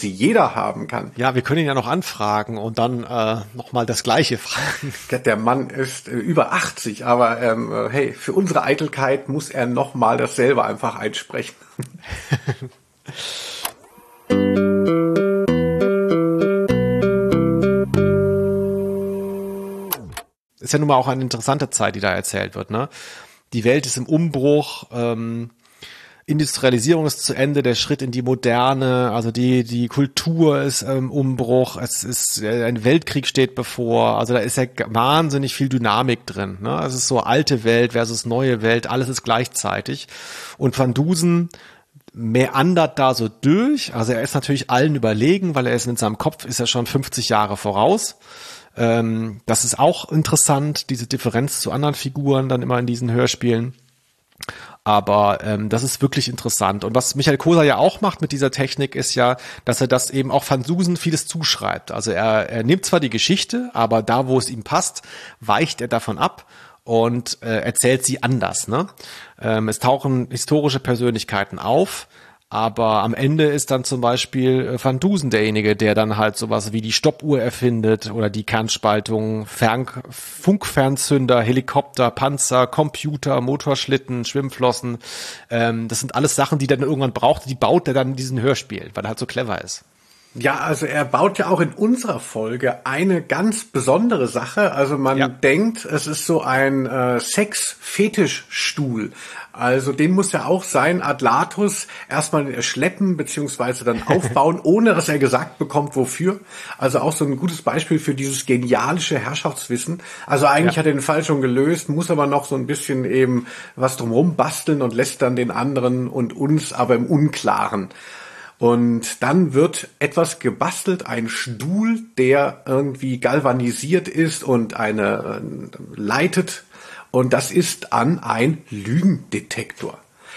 die jeder haben kann. Ja, wir können ihn ja noch anfragen und dann äh, nochmal das Gleiche fragen. Der Mann ist äh, über achtzig, aber ähm, äh, hey, für unsere Eitelkeit muss er nochmal dasselbe einfach einsprechen. Ist ja nun mal auch eine interessante Zeit, die da erzählt wird, ne? Die Welt ist im Umbruch, ähm, Industrialisierung ist zu Ende, der Schritt in die Moderne, also die die Kultur ist im Umbruch, es ist ein Weltkrieg steht bevor, also da ist ja wahnsinnig viel Dynamik drin, ne? Es ist so alte Welt versus neue Welt, alles ist gleichzeitig und Van Dusen meandert da so durch, also er ist natürlich allen überlegen, weil er ist mit seinem Kopf ist er schon fünfzig Jahre voraus. Ähm, das ist auch interessant, diese Differenz zu anderen Figuren dann immer in diesen Hörspielen. Aber ähm, das ist wirklich interessant. Und was Michael Koser ja auch macht mit dieser Technik, ist ja, dass er das eben auch Van Dusen vieles zuschreibt. Also er, er nimmt zwar die Geschichte, aber da, wo es ihm passt, weicht er davon ab und äh, erzählt sie anders. Ne? Ähm, es tauchen historische Persönlichkeiten auf, aber am Ende ist dann zum Beispiel Van Dusen derjenige, der dann halt sowas wie die Stoppuhr erfindet oder die Kernspaltung, Fern- Funkfernzünder, Helikopter, Panzer, Computer, Motorschlitten, Schwimmflossen. Ähm, das sind alles Sachen, die er dann irgendwann braucht. Die baut er dann in diesen Hörspielen, weil er halt so clever ist. Ja, also er baut ja auch in unserer Folge eine ganz besondere Sache. Also man ja. denkt, es ist so ein äh, Sex-Fetischstuhl. Also den muss ja auch sein Adlatus erstmal schleppen beziehungsweise dann aufbauen, ohne dass er gesagt bekommt, wofür. Also auch so ein gutes Beispiel für dieses genialische Herrschaftswissen. Also eigentlich ja. hat er den Fall schon gelöst, muss aber noch so ein bisschen eben was drumherum basteln und lässt dann den anderen und uns aber im Unklaren. Und dann wird etwas gebastelt, ein Stuhl, der irgendwie galvanisiert ist und eine äh, leitet. Und das ist an ein Lügendetektor.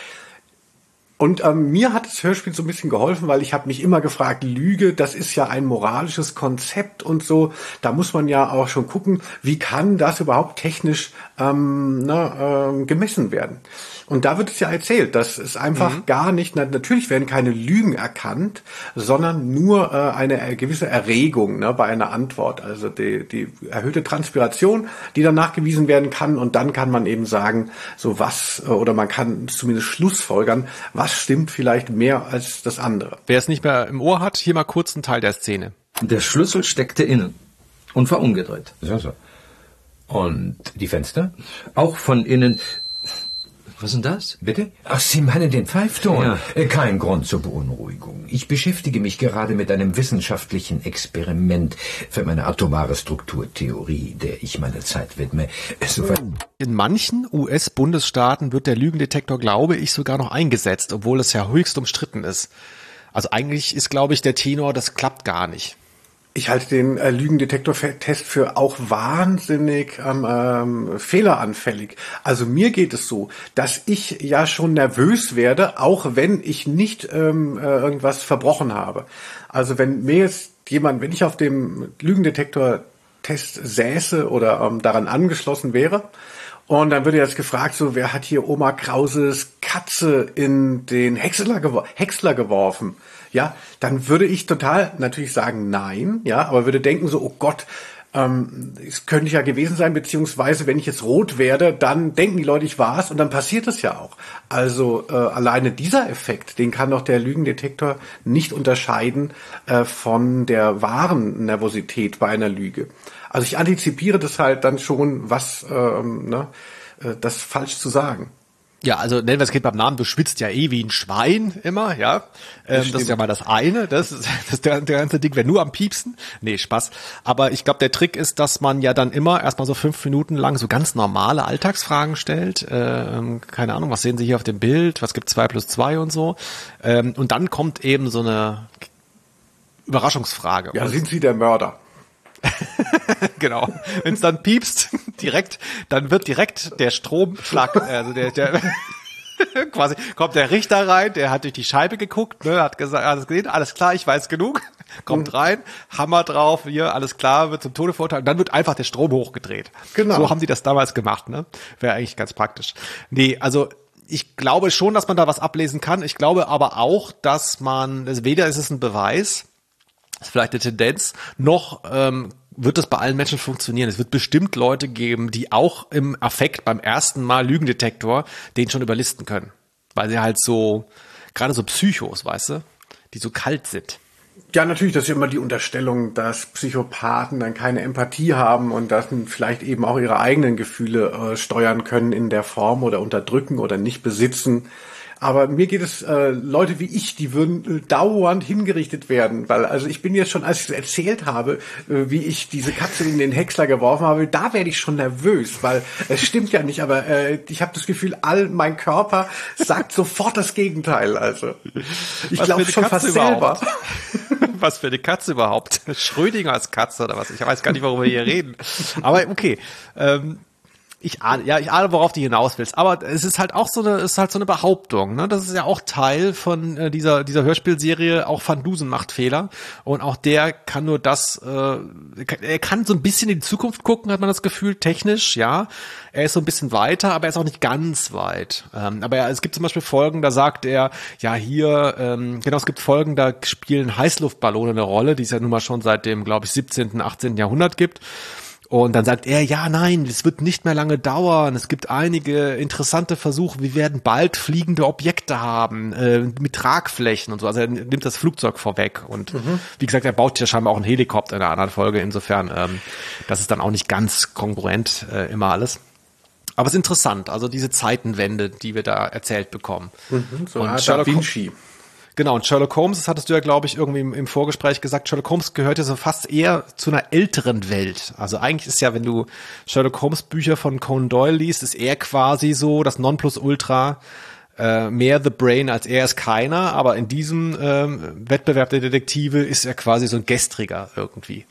Und ähm, mir hat das Hörspiel so ein bisschen geholfen, weil ich habe mich immer gefragt, Lüge, das ist ja ein moralisches Konzept und so. Da muss man ja auch schon gucken, wie kann das überhaupt technisch ähm, na, ähm, gemessen werden. Und da wird es ja erzählt, dass es einfach mhm. gar nicht, na, natürlich werden keine Lügen erkannt, sondern nur äh, eine gewisse Erregung ne, bei einer Antwort. Also die, die erhöhte Transpiration, die dann nachgewiesen werden kann. Und dann kann man eben sagen, so was, äh, oder man kann zumindest schlussfolgern, was stimmt vielleicht mehr als das andere. Wer es nicht mehr im Ohr hat, hier mal kurz einen Teil der Szene. Der Schlüssel steckte innen und war umgedreht. So, so. Und die Fenster? Auch von innen. Was ist denn das? Bitte? Ach, Sie meinen den Pfeifton? Ja. Kein Grund zur Beunruhigung. Ich beschäftige mich gerade mit einem wissenschaftlichen Experiment für meine atomare Strukturtheorie, der ich meine Zeit widme. Soweit In manchen U S-Bundesstaaten wird der Lügendetektor, glaube ich, sogar noch eingesetzt, obwohl es ja höchst umstritten ist. Also eigentlich ist, glaube ich, der Tenor, das klappt gar nicht. Ich halte den äh, Lügendetektor-Test für auch wahnsinnig ähm, ähm, fehleranfällig. Also mir geht es so, dass ich ja schon nervös werde, auch wenn ich nicht ähm, äh, irgendwas verbrochen habe. Also wenn mir jetzt jemand, wenn ich auf dem Lügendetektor-Test säße oder ähm, daran angeschlossen wäre, und dann würde jetzt gefragt, so wer hat hier Oma Krauses Katze in den Häcksler, gewor- Häcksler geworfen? Ja, dann würde ich total natürlich sagen nein, ja, aber würde denken so, oh Gott, ähm, es könnte ja gewesen sein, beziehungsweise wenn ich jetzt rot werde, dann denken die Leute, ich war's und dann passiert es ja auch. Also äh, alleine dieser Effekt, den kann doch der Lügendetektor nicht unterscheiden äh, von der wahren Nervosität bei einer Lüge. Also ich antizipiere das halt dann schon, was ähm, ne, äh, das falsch zu sagen. Ja, also nennen wir es geht beim Namen, du schwitzt ja eh wie ein Schwein immer, ja. Ähm, das, das ist ja mal das eine, das ist, das der, der ganze Ding wäre nur am Piepsen. Nee, Spaß. Aber ich glaube, der Trick ist, dass man ja dann immer erstmal so fünf Minuten lang so ganz normale Alltagsfragen stellt. Ähm, keine Ahnung, was sehen Sie hier auf dem Bild? Was gibt zwei plus zwei und so? Ähm, und dann kommt eben so eine Überraschungsfrage. Ja, sind Sie der Mörder? Genau. Wenn es dann piepst, direkt, dann wird direkt der Stromschlag, also der, der quasi kommt der Richter rein, der hat durch die Scheibe geguckt, ne, hat gesagt, alles gesehen, alles klar, ich weiß genug, kommt rein, Hammer drauf, hier, alles klar, wird zum Tode verurteilt, und dann wird einfach der Strom hochgedreht. Genau. So haben die das damals gemacht, ne? Wäre eigentlich ganz praktisch. Nee, also ich glaube schon, dass man da was ablesen kann. Ich glaube aber auch, dass man, also weder ist es ein Beweis, Das ist vielleicht eine Tendenz. Noch ähm, wird das bei allen Menschen funktionieren. Es wird bestimmt Leute geben, die auch im Affekt beim ersten Mal Lügendetektor den schon überlisten können. Weil sie halt so, gerade so Psychos, weißt du, die so kalt sind. Ja, natürlich, das ist immer die Unterstellung, dass Psychopathen dann keine Empathie haben und dass vielleicht eben auch ihre eigenen Gefühle äh, steuern können in der Form oder unterdrücken oder nicht besitzen. Aber mir geht es, äh, Leute wie ich, die würden äh, dauernd hingerichtet werden, weil, also ich bin jetzt schon, als ich es erzählt habe, äh, wie ich diese Katze in den Häcksler geworfen habe, da werde ich schon nervös, weil es stimmt ja nicht, aber äh, ich habe das Gefühl, all mein Körper sagt sofort das Gegenteil, also. Ich glaube schon fast selber. Was für eine Katze überhaupt? Schrödinger als Katze oder was? Ich weiß gar nicht, worüber wir hier reden. Aber okay, ähm, Ich ahne, ja, ich ahne, worauf du hinaus willst. Aber es ist halt auch so eine, es ist halt so eine Behauptung, ne? Das ist ja auch Teil von äh, dieser, dieser Hörspielserie. Auch Van Dusen macht Fehler. Und auch der kann nur das, äh, er kann so ein bisschen in die Zukunft gucken, hat man das Gefühl, technisch, ja. Er ist so ein bisschen weiter, aber er ist auch nicht ganz weit. Ähm, aber ja, es gibt zum Beispiel Folgen, da sagt er, ja, hier, ähm, genau, es gibt Folgen, da spielen Heißluftballone eine Rolle, die es ja nun mal schon seit dem, glaube ich, siebzehnten, achtzehnten Jahrhundert gibt. Und dann sagt er, ja, nein, es wird nicht mehr lange dauern. Es gibt einige interessante Versuche. Wir werden bald fliegende Objekte haben, äh, mit Tragflächen und so. Also er nimmt das Flugzeug vorweg. Und mhm. wie gesagt, er baut ja scheinbar auch einen Helikopter in einer anderen Folge. Insofern, ähm, das ist dann auch nicht ganz kongruent äh, immer alles. Aber es ist interessant, also diese Zeitenwende, die wir da erzählt bekommen. Mhm, so und Art Sherlock Da Vinci. Genau, und Sherlock Holmes, das hattest du ja, glaube ich, irgendwie im, im Vorgespräch gesagt, Sherlock Holmes gehört ja so fast eher zu einer älteren Welt. Also eigentlich ist ja, wenn du Sherlock Holmes Bücher von Conan Doyle liest, ist er quasi so das Nonplusultra, äh, mehr The Brain als er ist keiner, aber in diesem ähm, Wettbewerb der Detektive ist er quasi so ein Gestriger irgendwie.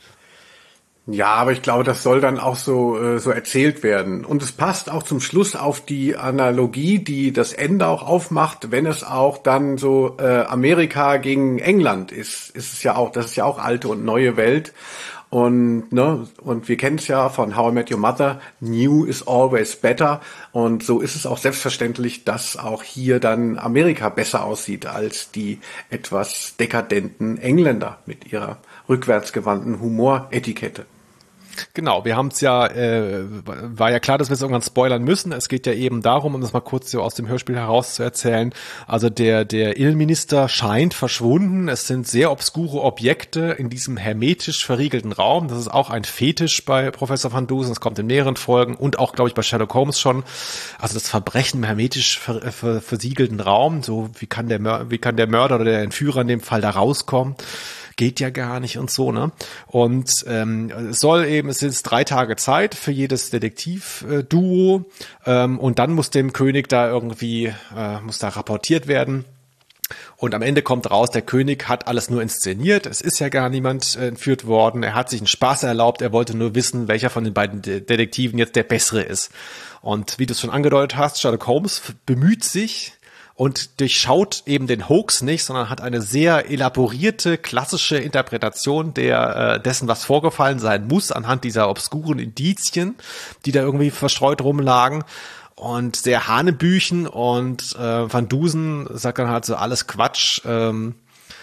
Ja, aber ich glaube, das soll dann auch so äh, so erzählt werden. Und es passt auch zum Schluss auf die Analogie, die das Ende auch aufmacht, wenn es auch dann so äh, Amerika gegen England ist. Ist es ja auch, das ist ja auch alte und neue Welt. Und ne, und wir kennen es ja von How I Met Your Mother, New is always better. Und so ist es auch selbstverständlich, dass auch hier dann Amerika besser aussieht als die etwas dekadenten Engländer mit ihrer rückwärtsgewandten Humoretikette. Genau, wir haben es ja, äh, war ja klar, dass wir es irgendwann spoilern müssen. Es geht ja eben darum, um das mal kurz so aus dem Hörspiel heraus zu erzählen. Also der der Innenminister scheint verschwunden. Es sind sehr obskure Objekte in diesem hermetisch verriegelten Raum. Das ist auch ein Fetisch bei Professor Van Dusen. Das kommt in mehreren Folgen und auch, glaube ich, bei Sherlock Holmes schon. Also das Verbrechen im hermetisch ver, ver, versiegelten Raum. So wie kann der Mör- wie kann der Mörder oder der Entführer in dem Fall da rauskommen? Geht ja gar nicht und so, ne? Und ähm, es soll eben, es ist drei Tage Zeit für jedes Detektivduo ähm, und dann muss dem König da irgendwie, äh, muss da rapportiert werden. Und am Ende kommt raus, der König hat alles nur inszeniert. Es ist ja gar niemand äh, entführt worden. Er hat sich einen Spaß erlaubt. Er wollte nur wissen, welcher von den beiden De- Detektiven jetzt der bessere ist. Und wie du es schon angedeutet hast, Sherlock Holmes bemüht sich und durchschaut eben den Hoax nicht, sondern hat eine sehr elaborierte, klassische Interpretation der äh, dessen, was vorgefallen sein muss, anhand dieser obskuren Indizien, die da irgendwie verstreut rumlagen. Und sehr Hanebüchen und äh, Van Dusen sagt dann halt so, alles Quatsch, ähm,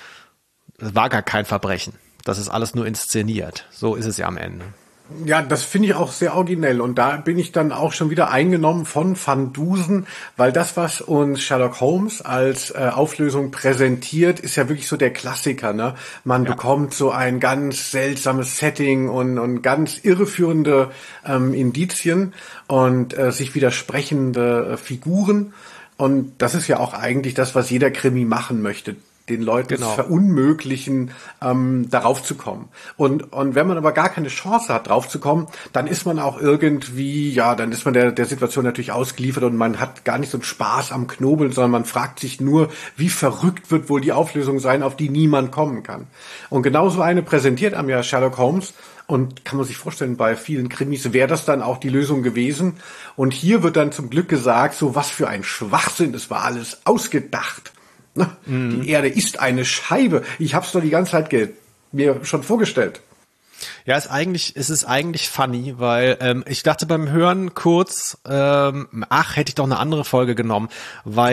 das war gar kein Verbrechen. Das ist alles nur inszeniert. So ist es ja am Ende. Ja, das finde ich auch sehr originell und da bin ich dann auch schon wieder eingenommen von Van Dusen, weil das, was uns Sherlock Holmes als äh, Auflösung präsentiert, ist ja wirklich so der Klassiker, ne? Man ja. bekommt so ein ganz seltsames Setting und, und ganz irreführende ähm, Indizien und äh, sich widersprechende äh, Figuren und das ist ja auch eigentlich das, was jeder Krimi machen möchte. Den Leuten genau. es verunmöglichen, ähm, darauf zu kommen. Und und wenn man aber gar keine Chance hat, drauf zu kommen, dann ist man auch irgendwie, ja, dann ist man der der Situation natürlich ausgeliefert und man hat gar nicht so einen Spaß am Knobeln, sondern man fragt sich nur, wie verrückt wird wohl die Auflösung sein, auf die niemand kommen kann. Und genauso eine präsentiert einem ja Sherlock Holmes. Und kann man sich vorstellen, bei vielen Krimis wäre das dann auch die Lösung gewesen. Und hier wird dann zum Glück gesagt, so was für ein Schwachsinn, das war alles ausgedacht. Na, mhm. Die Erde ist eine Scheibe. Ich hab's doch die ganze Zeit ge- mir schon vorgestellt. Ja, ist eigentlich, es ist eigentlich funny, weil ähm, ich dachte beim Hören kurz, ähm, ach, hätte ich doch eine andere Folge genommen, weil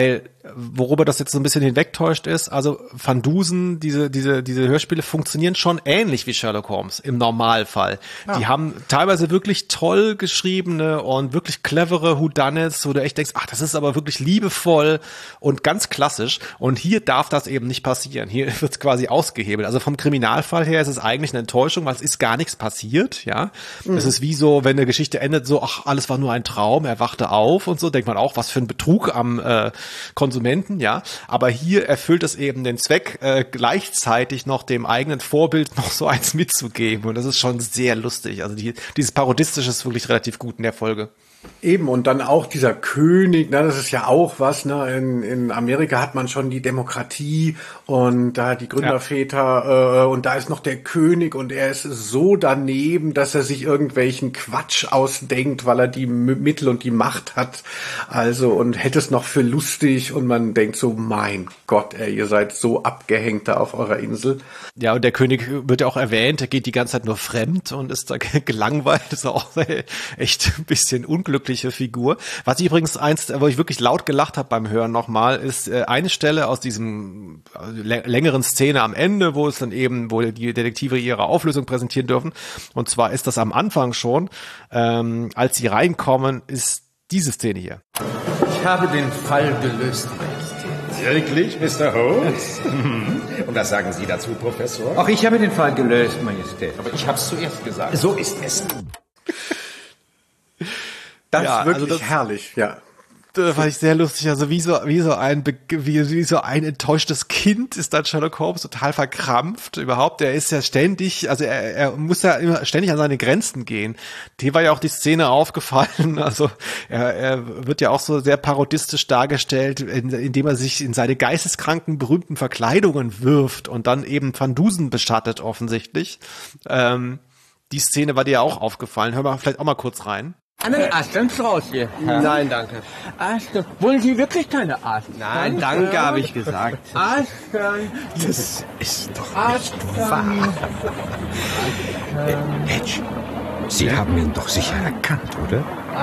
worüber das jetzt so ein bisschen hinwegtäuscht ist, also Van Dusen, diese diese diese Hörspiele funktionieren schon ähnlich wie Sherlock Holmes im Normalfall. Ja. Die haben teilweise wirklich toll geschriebene und wirklich clevere Whodunits, wo du echt denkst, ach, das ist aber wirklich liebevoll und ganz klassisch. Und hier darf das eben nicht passieren. Hier wird es quasi ausgehebelt. Also vom Kriminalfall her ist es eigentlich eine Enttäuschung, weil es ist gar nichts passiert, ja. Mhm. Es ist wie so, wenn eine Geschichte endet, so, ach, alles war nur ein Traum, er wachte auf und so, denkt man auch, was für ein Betrug am äh, Konsumenten, ja. Aber hier erfüllt es eben den Zweck, äh, gleichzeitig noch dem eigenen Vorbild noch so eins mitzugeben. Und das ist schon sehr lustig. Also die, dieses Parodistische ist wirklich relativ gut in der Folge. Eben, und dann auch dieser König, ne, das ist ja auch was, ne, in, in Amerika hat man schon die Demokratie und da die Gründerväter, ja. äh, und da ist noch der König und er ist so daneben, dass er sich irgendwelchen Quatsch ausdenkt, weil er die M- Mittel und die Macht hat, also, und hätte es noch für lustig und man denkt so, mein Gott, ey, ihr seid so abgehängt da auf eurer Insel. Ja, und der König wird ja auch erwähnt, er geht die ganze Zeit nur fremd und ist da gelangweilt, ist auch echt ein bisschen unglücklich. Glückliche Figur. Was ich übrigens eins, wo ich wirklich laut gelacht habe beim Hören nochmal, ist äh, eine Stelle aus diesem äh, längeren Szene am Ende, wo es dann eben, wo die Detektive ihre Auflösung präsentieren dürfen. Und zwar ist das am Anfang schon, ähm, als sie reinkommen, ist diese Szene hier. Ich habe den Fall gelöst. Wirklich, Mister Holmes? Und was sagen Sie dazu, Professor? Ach, ich habe den Fall gelöst, Majestät. Aber ich habe es zuerst gesagt. So ist es. Das ja, ist wirklich also das, herrlich, ja. Das fand ich sehr lustig. Also wie so, wie so ein, wie, wie so ein enttäuschtes Kind ist dann Sherlock Holmes total verkrampft überhaupt. Er ist ja ständig, also er, er muss ja immer ständig an seine Grenzen gehen. Dir war ja auch die Szene aufgefallen. Also er, er wird ja auch so sehr parodistisch dargestellt, indem er sich in seine geisteskranken, berühmten Verkleidungen wirft und dann eben Van Dusen bestattet offensichtlich. Ähm, die Szene war dir ja auch aufgefallen. Hör mal vielleicht auch mal kurz rein. Einen Asternstrauß hier. Ja. Nein, danke. Astern. Wollen Sie wirklich keine Astern? Nein, danke, habe ich gesagt. Astern. Das ist doch nicht wahr. Hedge, Sie haben ihn doch sicher erkannt, oder?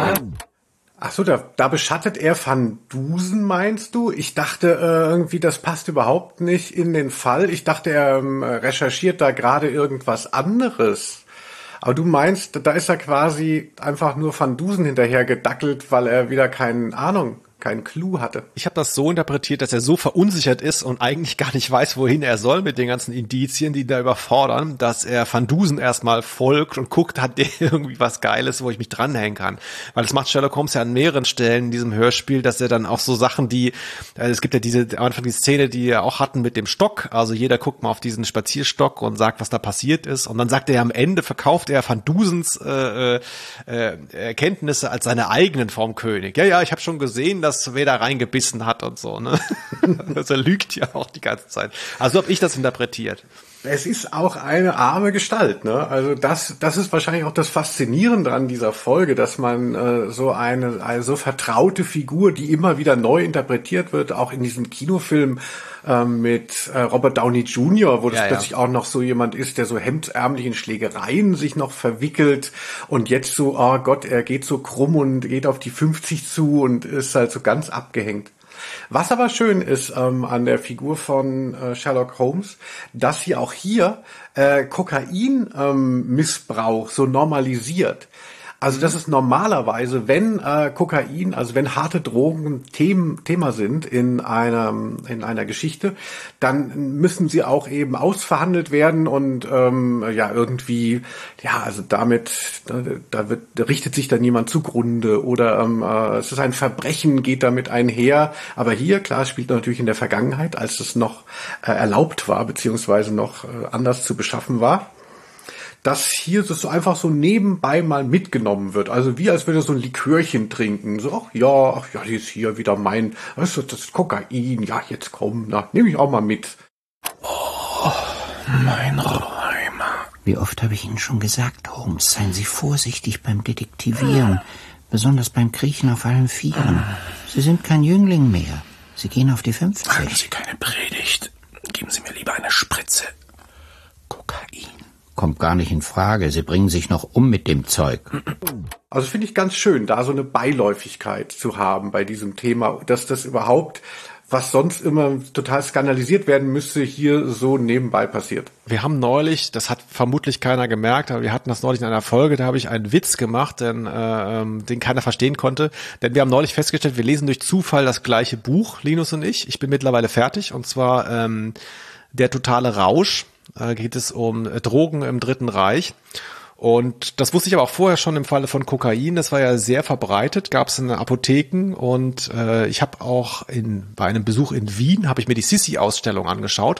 Ach so, da, da beschattet er Van Dusen, meinst du? Ich dachte äh, irgendwie, das passt überhaupt nicht in den Fall. Ich dachte, er ähm, recherchiert da gerade irgendwas anderes. Aber du meinst, da ist er quasi einfach nur Van Dusen hinterher gedackelt, weil er wieder keine Ahnung, keinen Clou hatte. Ich habe das so interpretiert, dass er so verunsichert ist und eigentlich gar nicht weiß, wohin er soll mit den ganzen Indizien, die ihn da überfordern, dass er Van Dusen erstmal folgt und guckt, hat der irgendwie was Geiles, wo ich mich dranhängen kann. Weil das macht Sherlock Holmes ja an mehreren Stellen in diesem Hörspiel, dass er dann auch so Sachen, die, äh, es gibt ja diese, am Anfang die Szene, die wir auch hatten mit dem Stock, also jeder guckt mal auf diesen Spazierstock und sagt, was da passiert ist, und dann sagt er ja am Ende, verkauft er Van Dusens äh, äh, Erkenntnisse als seine eigenen vom König. Ja, ja, ich habe schon gesehen, dass wer da reingebissen hat und so, ne? Also er lügt ja auch die ganze Zeit. Also habe ich das interpretiert. Es ist auch eine arme Gestalt, ne? Also das, das ist wahrscheinlich auch das Faszinierende an dieser Folge, dass man äh, so eine, eine so vertraute Figur, die immer wieder neu interpretiert wird, auch in diesem Kinofilm äh, mit äh, Robert Downey Junior, wo das ja, plötzlich ja. auch noch so jemand ist, der so hemdsärmlich in Schlägereien sich noch verwickelt und jetzt so, oh Gott, er geht so krumm und geht auf die fünfzig zu und ist halt so ganz abgehängt. Was aber schön ist ähm, an der Figur von äh, Sherlock Holmes, dass sie auch hier äh, Kokain-Missbrauch ähm, so normalisiert. Also das ist normalerweise, wenn äh, Kokain, also wenn harte Drogen Themen, Thema sind in einer in einer Geschichte, dann müssen sie auch eben ausverhandelt werden und ähm, ja irgendwie, ja also damit, da, da wird da richtet sich dann jemand zugrunde oder ähm, äh, es ist ein Verbrechen, geht damit einher. Aber hier, klar, es spielt natürlich in der Vergangenheit, als es noch äh, erlaubt war beziehungsweise noch äh, anders zu beschaffen war, dass hier das so einfach so nebenbei mal mitgenommen wird. Also wie als würde so ein Likörchen trinken. So, ach ja, ach ja, hier ist hier wieder mein, weißt du, das ist Kokain. Ja, jetzt komm, na, nehme ich auch mal mit. Oh, mein Räumer. Wie oft habe ich Ihnen schon gesagt, Holmes, seien Sie vorsichtig beim Detektivieren. Besonders beim Kriechen auf allen Vieren. Sie sind kein Jüngling mehr. Sie gehen auf die fünfzig. Machen Sie keine Predigt. Geben Sie mir lieber eine Spritze. Kokain. Kommt gar nicht in Frage. Sie bringen sich noch um mit dem Zeug. Also finde ich ganz schön, da so eine Beiläufigkeit zu haben bei diesem Thema, dass das überhaupt was sonst immer total skandalisiert werden müsste, hier so nebenbei passiert. Wir haben neulich, das hat vermutlich keiner gemerkt, aber wir hatten das neulich in einer Folge, da habe ich einen Witz gemacht, denn, äh, den keiner verstehen konnte. Denn wir haben neulich festgestellt, wir lesen durch Zufall das gleiche Buch, Linus und ich. Ich bin mittlerweile fertig, und zwar ähm, Der totale Rausch. Äh, geht es um Drogen im Dritten Reich. Und das wusste ich aber auch vorher schon im Falle von Kokain. Das war ja sehr verbreitet, gab es in Apotheken. Und äh, ich habe auch in, bei einem Besuch in Wien, habe ich mir die Sissi-Ausstellung angeschaut.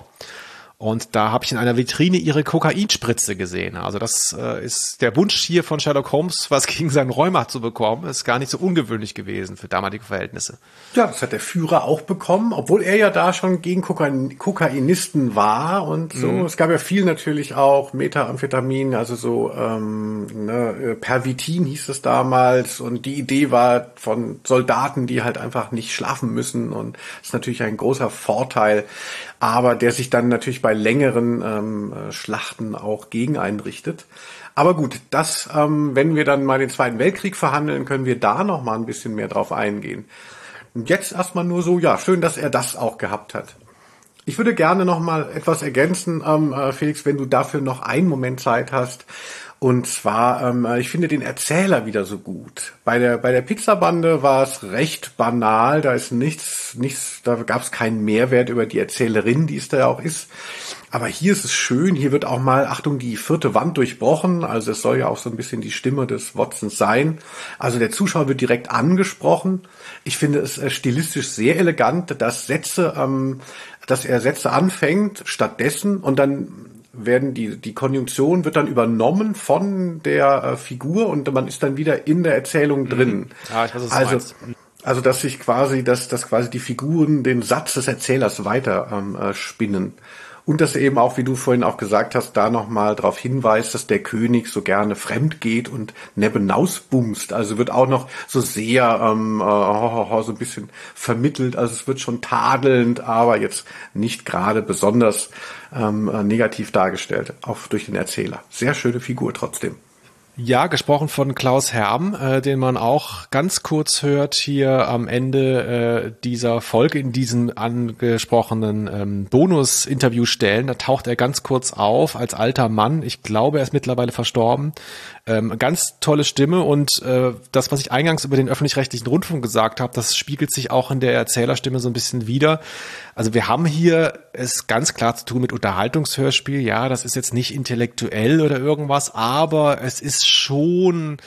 Und da habe ich in einer Vitrine ihre Kokainspritze gesehen. Also das äh, ist der Wunsch hier von Sherlock Holmes, was gegen seinen Rheuma zu bekommen. Ist gar nicht so ungewöhnlich gewesen für damalige Verhältnisse. Ja, das hat der Führer auch bekommen, obwohl er ja da schon gegen Kokain Kokainisten war und so. Mhm. Es gab ja viel natürlich auch Methamphetamin, also so ähm, ne, Pervitin hieß es damals. Und die Idee war von Soldaten, die halt einfach nicht schlafen müssen. Und das ist natürlich ein großer Vorteil, aber der sich dann natürlich bei längeren ähm, Schlachten auch gegen einrichtet. Aber gut, das, ähm, wenn wir dann mal den Zweiten Weltkrieg verhandeln, können wir da noch mal ein bisschen mehr drauf eingehen. Und jetzt erstmal nur so, ja, schön, dass er das auch gehabt hat. Ich würde gerne noch mal etwas ergänzen, ähm, äh, Felix, wenn du dafür noch einen Moment Zeit hast. Und zwar, ähm, ich finde den Erzähler wieder so gut. Bei der bei der Pizzabande war es recht banal, da ist nichts, nichts, da gab es keinen Mehrwert über die Erzählerin, die es da ja auch ist. Aber hier ist es schön, hier wird auch mal, Achtung, die vierte Wand durchbrochen, also es soll ja auch so ein bisschen die Stimme des Watsons sein. Also der Zuschauer wird direkt angesprochen. Ich finde es äh, stilistisch sehr elegant, dass Sätze, ähm, dass er Sätze anfängt stattdessen und dann werden die die Konjunktion wird dann übernommen von der äh, Figur und man ist dann wieder in der Erzählung drin. Ja, ich weiß, was du also meinst. also dass sich quasi dass dass quasi die Figuren den Satz des Erzählers weiter ähm, äh, spinnen. Und dass er eben auch, wie du vorhin auch gesagt hast, da nochmal darauf hinweist, dass der König so gerne fremd geht und nebenausbumst. Also wird auch noch so sehr ähm, äh, so ein bisschen vermittelt. Also es wird schon tadelnd, aber jetzt nicht gerade besonders ähm, negativ dargestellt, auch durch den Erzähler. Sehr schöne Figur trotzdem. Ja, gesprochen von Klaus Herm, äh, den man auch ganz kurz hört hier am Ende äh, dieser Folge in diesen angesprochenen ähm, Bonus-Interview-Stellen. Da taucht er ganz kurz auf als alter Mann. Ich glaube, er ist mittlerweile verstorben. Ähm, ganz tolle Stimme und äh, das, was ich eingangs über den öffentlich-rechtlichen Rundfunk gesagt habe, das spiegelt sich auch in der Erzählerstimme so ein bisschen wider. Also wir haben hier es ganz klar zu tun mit Unterhaltungshörspiel. Ja, das ist jetzt nicht intellektuell oder irgendwas, aber es ist schon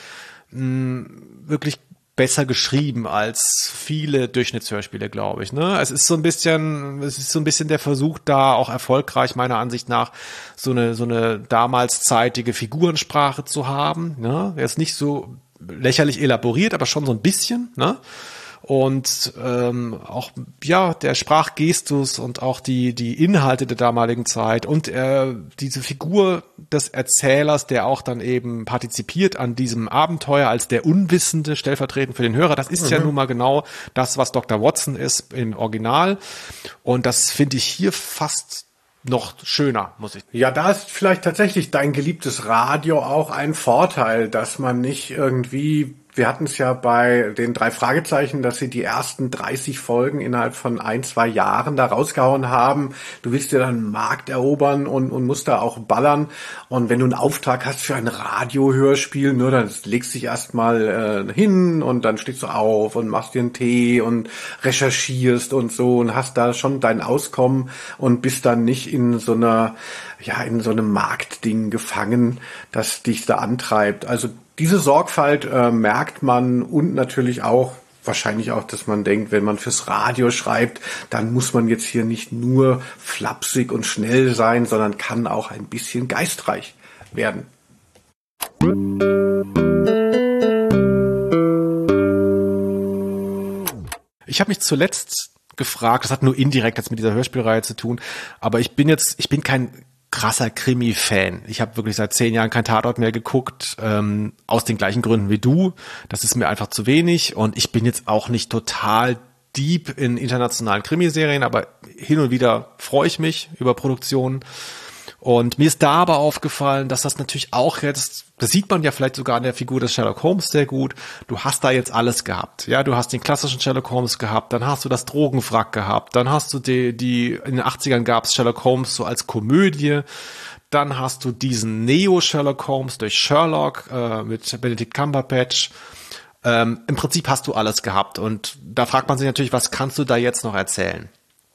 mh, wirklich besser geschrieben als viele Durchschnittshörspiele, glaube ich. Ne? Es ist so ein bisschen, es ist so ein bisschen der Versuch da, auch erfolgreich meiner Ansicht nach, so eine so eine damals zeitige Figurensprache zu haben. Ne? Er ist nicht so lächerlich elaboriert, aber schon so ein bisschen. Ne? Und ähm, auch ja der Sprachgestus und auch die die Inhalte der damaligen Zeit und äh, diese Figur des Erzählers, der auch dann eben partizipiert an diesem Abenteuer als der Unwissende, stellvertretend für den Hörer, das ist mhm. ja nun mal genau das, was Doktor Watson ist im Original. Und das finde ich hier fast noch schöner, muss ich. Ja, da ist vielleicht tatsächlich dein geliebtes Radio auch ein Vorteil, dass man nicht irgendwie, wir hatten es ja bei den drei Fragezeichen, dass sie die ersten dreißig Folgen innerhalb von ein, zwei Jahren da rausgehauen haben. Du willst dir dann einen Markt erobern und, und musst da auch ballern. Und wenn du einen Auftrag hast für ein Radiohörspiel, nur dann legst du dich erstmal äh, hin und dann stehst du auf und machst dir einen Tee und recherchierst und so und hast da schon dein Auskommen und bist dann nicht in so einer, ja, in so einem Marktding gefangen, das dich da antreibt. Also diese Sorgfalt äh, merkt man und natürlich auch, wahrscheinlich auch, dass man denkt, wenn man fürs Radio schreibt, dann muss man jetzt hier nicht nur flapsig und schnell sein, sondern kann auch ein bisschen geistreich werden. Ich habe mich zuletzt gefragt, das hat nur indirekt jetzt mit dieser Hörspielreihe zu tun, aber ich bin jetzt, ich bin kein krasser Krimi-Fan. Ich habe wirklich seit zehn Jahren kein Tatort mehr geguckt, ähm, aus den gleichen Gründen wie du. Das ist mir einfach zu wenig und ich bin jetzt auch nicht total deep in internationalen Krimiserien, aber hin und wieder freue ich mich über Produktionen. Und mir ist da aber aufgefallen, dass das natürlich auch jetzt, das sieht man ja vielleicht sogar an der Figur des Sherlock Holmes sehr gut, du hast da jetzt alles gehabt. Ja, du hast den klassischen Sherlock Holmes gehabt, dann hast du das Drogenwrack gehabt, dann hast du die, die in den achtzigern gab es Sherlock Holmes so als Komödie, dann hast du diesen Neo-Sherlock Holmes durch Sherlock äh, mit Benedict Cumberbatch. Ähm, im Prinzip hast du alles gehabt und da fragt man sich natürlich, was kannst du da jetzt noch erzählen?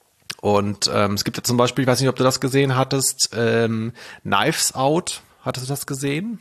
Und ähm, es gibt ja zum Beispiel, ich weiß nicht, ob du das gesehen hattest, ähm, Knives Out, hattest du das gesehen?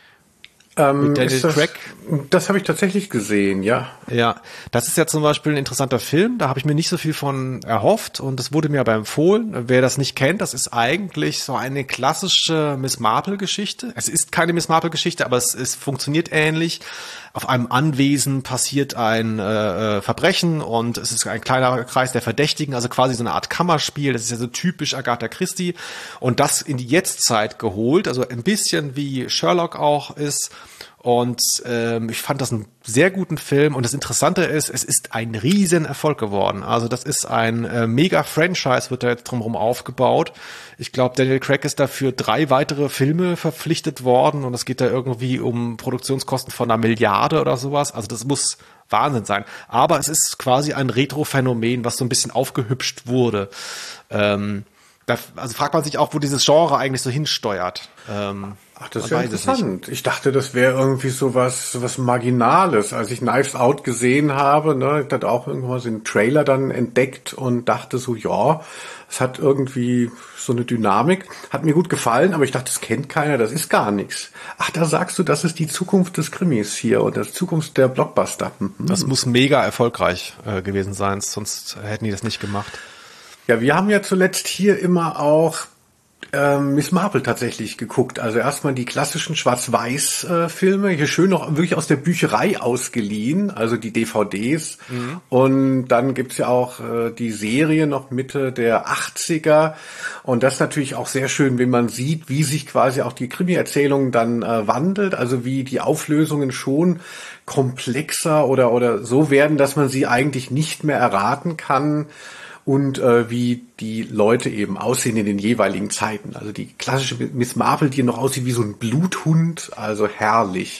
Ähm, Mit Daniel das, Craig? Das habe ich tatsächlich gesehen, ja. Ja, das ist ja zum Beispiel ein interessanter Film, da habe ich mir nicht so viel von erhofft und es wurde mir aber empfohlen. Wer das nicht kennt, das ist eigentlich so eine klassische Miss Marple-Geschichte. Es ist keine Miss Marple-Geschichte, aber es, es funktioniert ähnlich. Auf einem Anwesen passiert ein äh, Verbrechen und es ist ein kleiner Kreis der Verdächtigen, also quasi so eine Art Kammerspiel. Das ist ja so typisch Agatha Christie und das in die Jetztzeit geholt, also ein bisschen wie Sherlock auch ist. Und ähm, ich fand das einen sehr guten Film und das Interessante ist, es ist ein riesen Erfolg geworden. Also das ist ein äh, Mega-Franchise, wird da jetzt drumherum aufgebaut. Ich glaube, Daniel Craig ist dafür drei weitere Filme verpflichtet worden und es geht da irgendwie um Produktionskosten von einer Milliarde oder sowas. Also das muss Wahnsinn sein. Aber es ist quasi ein Retro-Phänomen, was so ein bisschen aufgehübscht wurde. Ähm, da, also fragt man sich auch, wo dieses Genre eigentlich so hinsteuert. Ähm, Ach, das ist ja interessant. Ich dachte, das wäre irgendwie so was, so was Marginales. Als ich Knives Out gesehen habe, ne, ich hatte auch irgendwann so einen Trailer dann entdeckt und dachte so, ja, es hat irgendwie so eine Dynamik. Hat mir gut gefallen, aber ich dachte, das kennt keiner, das ist gar nichts. Ach, da sagst du, das ist die Zukunft des Krimis hier und das Zukunft der Blockbuster. Mhm. Das muss mega erfolgreich äh, gewesen sein, sonst hätten die das nicht gemacht. Ja, wir haben ja zuletzt hier immer auch ähm, Miss Marple tatsächlich geguckt. Also erstmal die klassischen Schwarz-Weiß-Filme, hier schön noch wirklich aus der Bücherei ausgeliehen, also die D V Ds. Mhm. Und dann gibt's ja auch äh, die Serie noch Mitte der achtziger. Und das ist natürlich auch sehr schön, wenn man sieht, wie sich quasi auch die Krimi-Erzählung dann äh, wandelt, also wie die Auflösungen schon komplexer oder oder so werden, dass man sie eigentlich nicht mehr erraten kann. Und äh, wie die Leute eben aussehen in den jeweiligen Zeiten. Also die klassische Miss Marple, die noch aussieht wie so ein Bluthund, also herrlich.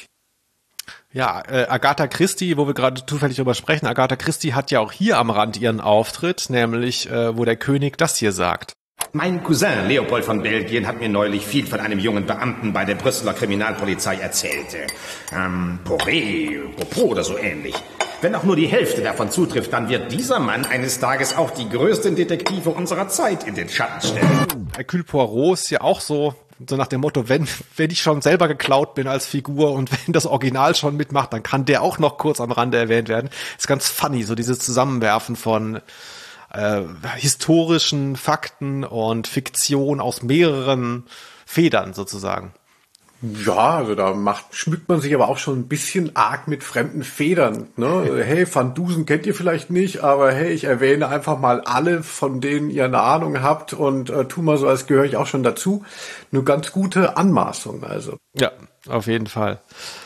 Ja, äh, Agatha Christie, wo wir gerade zufällig drüber sprechen, Agatha Christie hat ja auch hier am Rand ihren Auftritt, nämlich äh, wo der König das hier sagt. Mein Cousin Leopold von Belgien hat mir neulich viel von einem jungen Beamten bei der Brüsseler Kriminalpolizei erzählt. Ähm, Poré, Popo oder so ähnlich. Wenn auch nur die Hälfte davon zutrifft, dann wird dieser Mann eines Tages auch die größten Detektive unserer Zeit in den Schatten stellen. Hercule Poirot ist ja auch so, so nach dem Motto, wenn, wenn ich schon selber geklaut bin als Figur und wenn das Original schon mitmacht, dann kann der auch noch kurz am Rande erwähnt werden. Ist ganz funny, so dieses Zusammenwerfen von äh, historischen Fakten und Fiktion aus mehreren Federn sozusagen. Ja, also da macht, schmückt man sich aber auch schon ein bisschen arg mit fremden Federn, ne? Hey, Van Dusen kennt ihr vielleicht nicht, aber hey, ich erwähne einfach mal alle, von denen ihr eine Ahnung habt und äh, tu mal so, als gehöre ich auch schon dazu. Eine ganz gute Anmaßung, also. Ja, auf jeden Fall.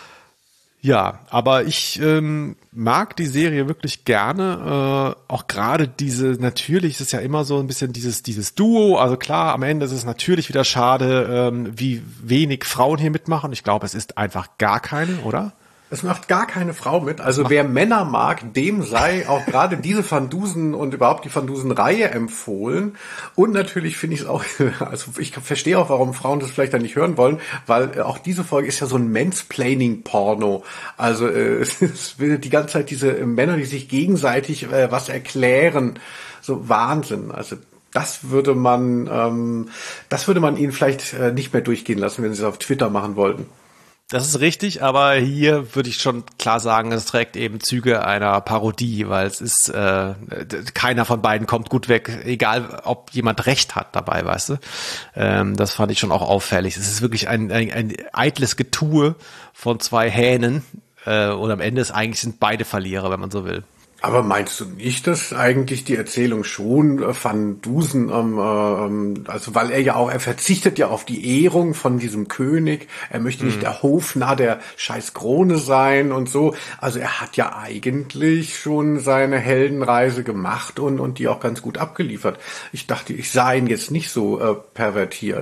Ja, aber ich ähm, mag die Serie wirklich gerne, äh, auch gerade diese, natürlich ist es ja immer so ein bisschen dieses dieses Duo, also klar, am Ende ist es natürlich wieder schade, ähm, wie wenig Frauen hier mitmachen. Ich glaube, es ist einfach gar keine, oder? Es macht gar keine Frau mit. Also wer Männer mag, dem sei auch gerade diese Van Dusen und überhaupt die Van Dusen-Reihe empfohlen. Und natürlich finde ich es auch, also ich verstehe auch, warum Frauen das vielleicht dann nicht hören wollen, weil auch diese Folge ist ja so ein Mansplaining-Porno. Also es will die ganze Zeit diese Männer, die sich gegenseitig äh, was erklären. So Wahnsinn. Also das würde man, ähm, das würde man ihnen vielleicht äh, nicht mehr durchgehen lassen, wenn sie es auf Twitter machen wollten. Das ist richtig, aber hier würde ich schon klar sagen, es trägt eben Züge einer Parodie, weil es ist, äh, keiner von beiden kommt gut weg, egal ob jemand recht hat dabei, weißt du. Ähm, das fand ich schon auch auffällig. Es ist wirklich ein, ein, ein eitles Getue von zwei Hähnen äh, und am Ende ist eigentlich sind beide Verlierer, wenn man so will. Aber meinst du nicht, dass eigentlich die Erzählung schon Van Dusen, ähm, ähm, also weil er ja auch, er verzichtet ja auf die Ehrung von diesem König, er möchte nicht mhm. der Hofnarr der scheiß Krone sein und so, also er hat ja eigentlich schon seine Heldenreise gemacht und und die auch ganz gut abgeliefert. Ich dachte, ich sah ihn jetzt nicht so äh, pervertiert.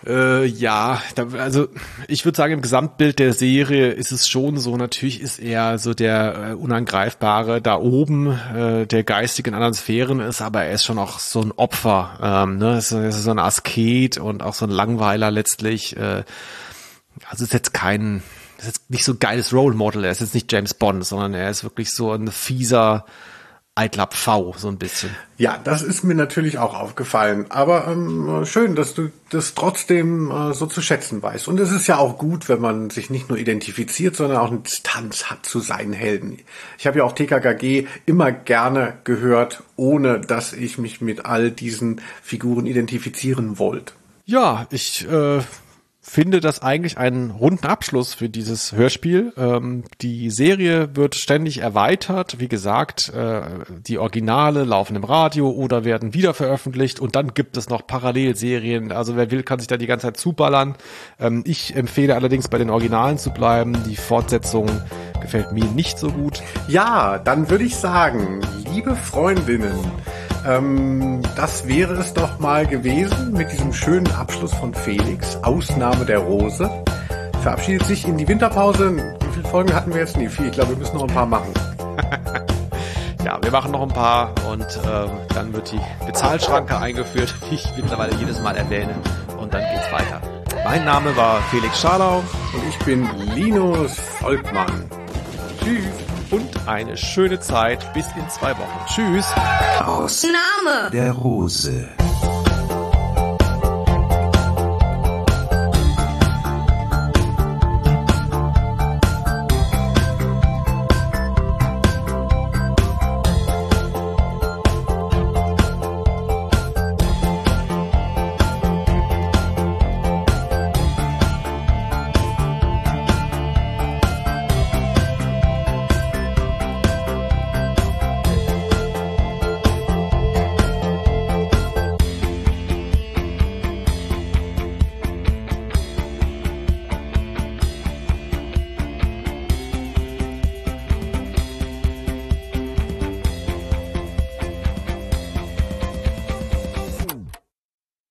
Äh, ja, da, also ich würde sagen, im Gesamtbild der Serie ist es schon so, natürlich ist er so der äh, Unangreifbare da oben, äh, der geistig in anderen Sphären ist, aber er ist schon auch so ein Opfer, ähm, ne? Es ist, es ist so ein Asket und auch so ein Langweiler letztlich. Äh, also ist jetzt kein, ist jetzt nicht so ein geiles Role Model, er ist jetzt nicht James Bond, sondern er ist wirklich so ein fieser Eitler V, so ein bisschen. Ja, das ist mir natürlich auch aufgefallen. Aber ähm, schön, dass du das trotzdem äh, so zu schätzen weißt. Und es ist ja auch gut, wenn man sich nicht nur identifiziert, sondern auch eine Distanz hat zu seinen Helden. Ich habe ja auch T K K G immer gerne gehört, ohne dass ich mich mit all diesen Figuren identifizieren wollte. Ja, ich äh, finde das eigentlich einen runden Abschluss für dieses Hörspiel. Ähm, die Serie wird ständig erweitert. Wie gesagt, äh, die Originale laufen im Radio oder werden wieder veröffentlicht und dann gibt es noch Parallelserien. Also wer will, kann sich da die ganze Zeit zuballern. Ähm, ich empfehle allerdings, bei den Originalen zu bleiben. Die Fortsetzung gefällt mir nicht so gut. Ja, dann würde ich sagen, liebe Freundinnen, Ähm, das wäre es doch mal gewesen mit diesem schönen Abschluss von Felix, Ausnahme der Rose. Verabschiedet sich in die Winterpause. Wie viele Folgen hatten wir jetzt? Nee, vier. Ich glaube, wir müssen noch ein paar machen. Ja, wir machen noch ein paar und ähm, dann wird die Bezahlschranke eingeführt, die ich mittlerweile jedes Mal erwähne. Und dann geht's weiter. Mein Name war Felix Scharlau. Und ich bin Linus Volkmann. Tschüss. Und eine schöne Zeit bis in zwei Wochen. Tschüss. Ausnahme der Rose.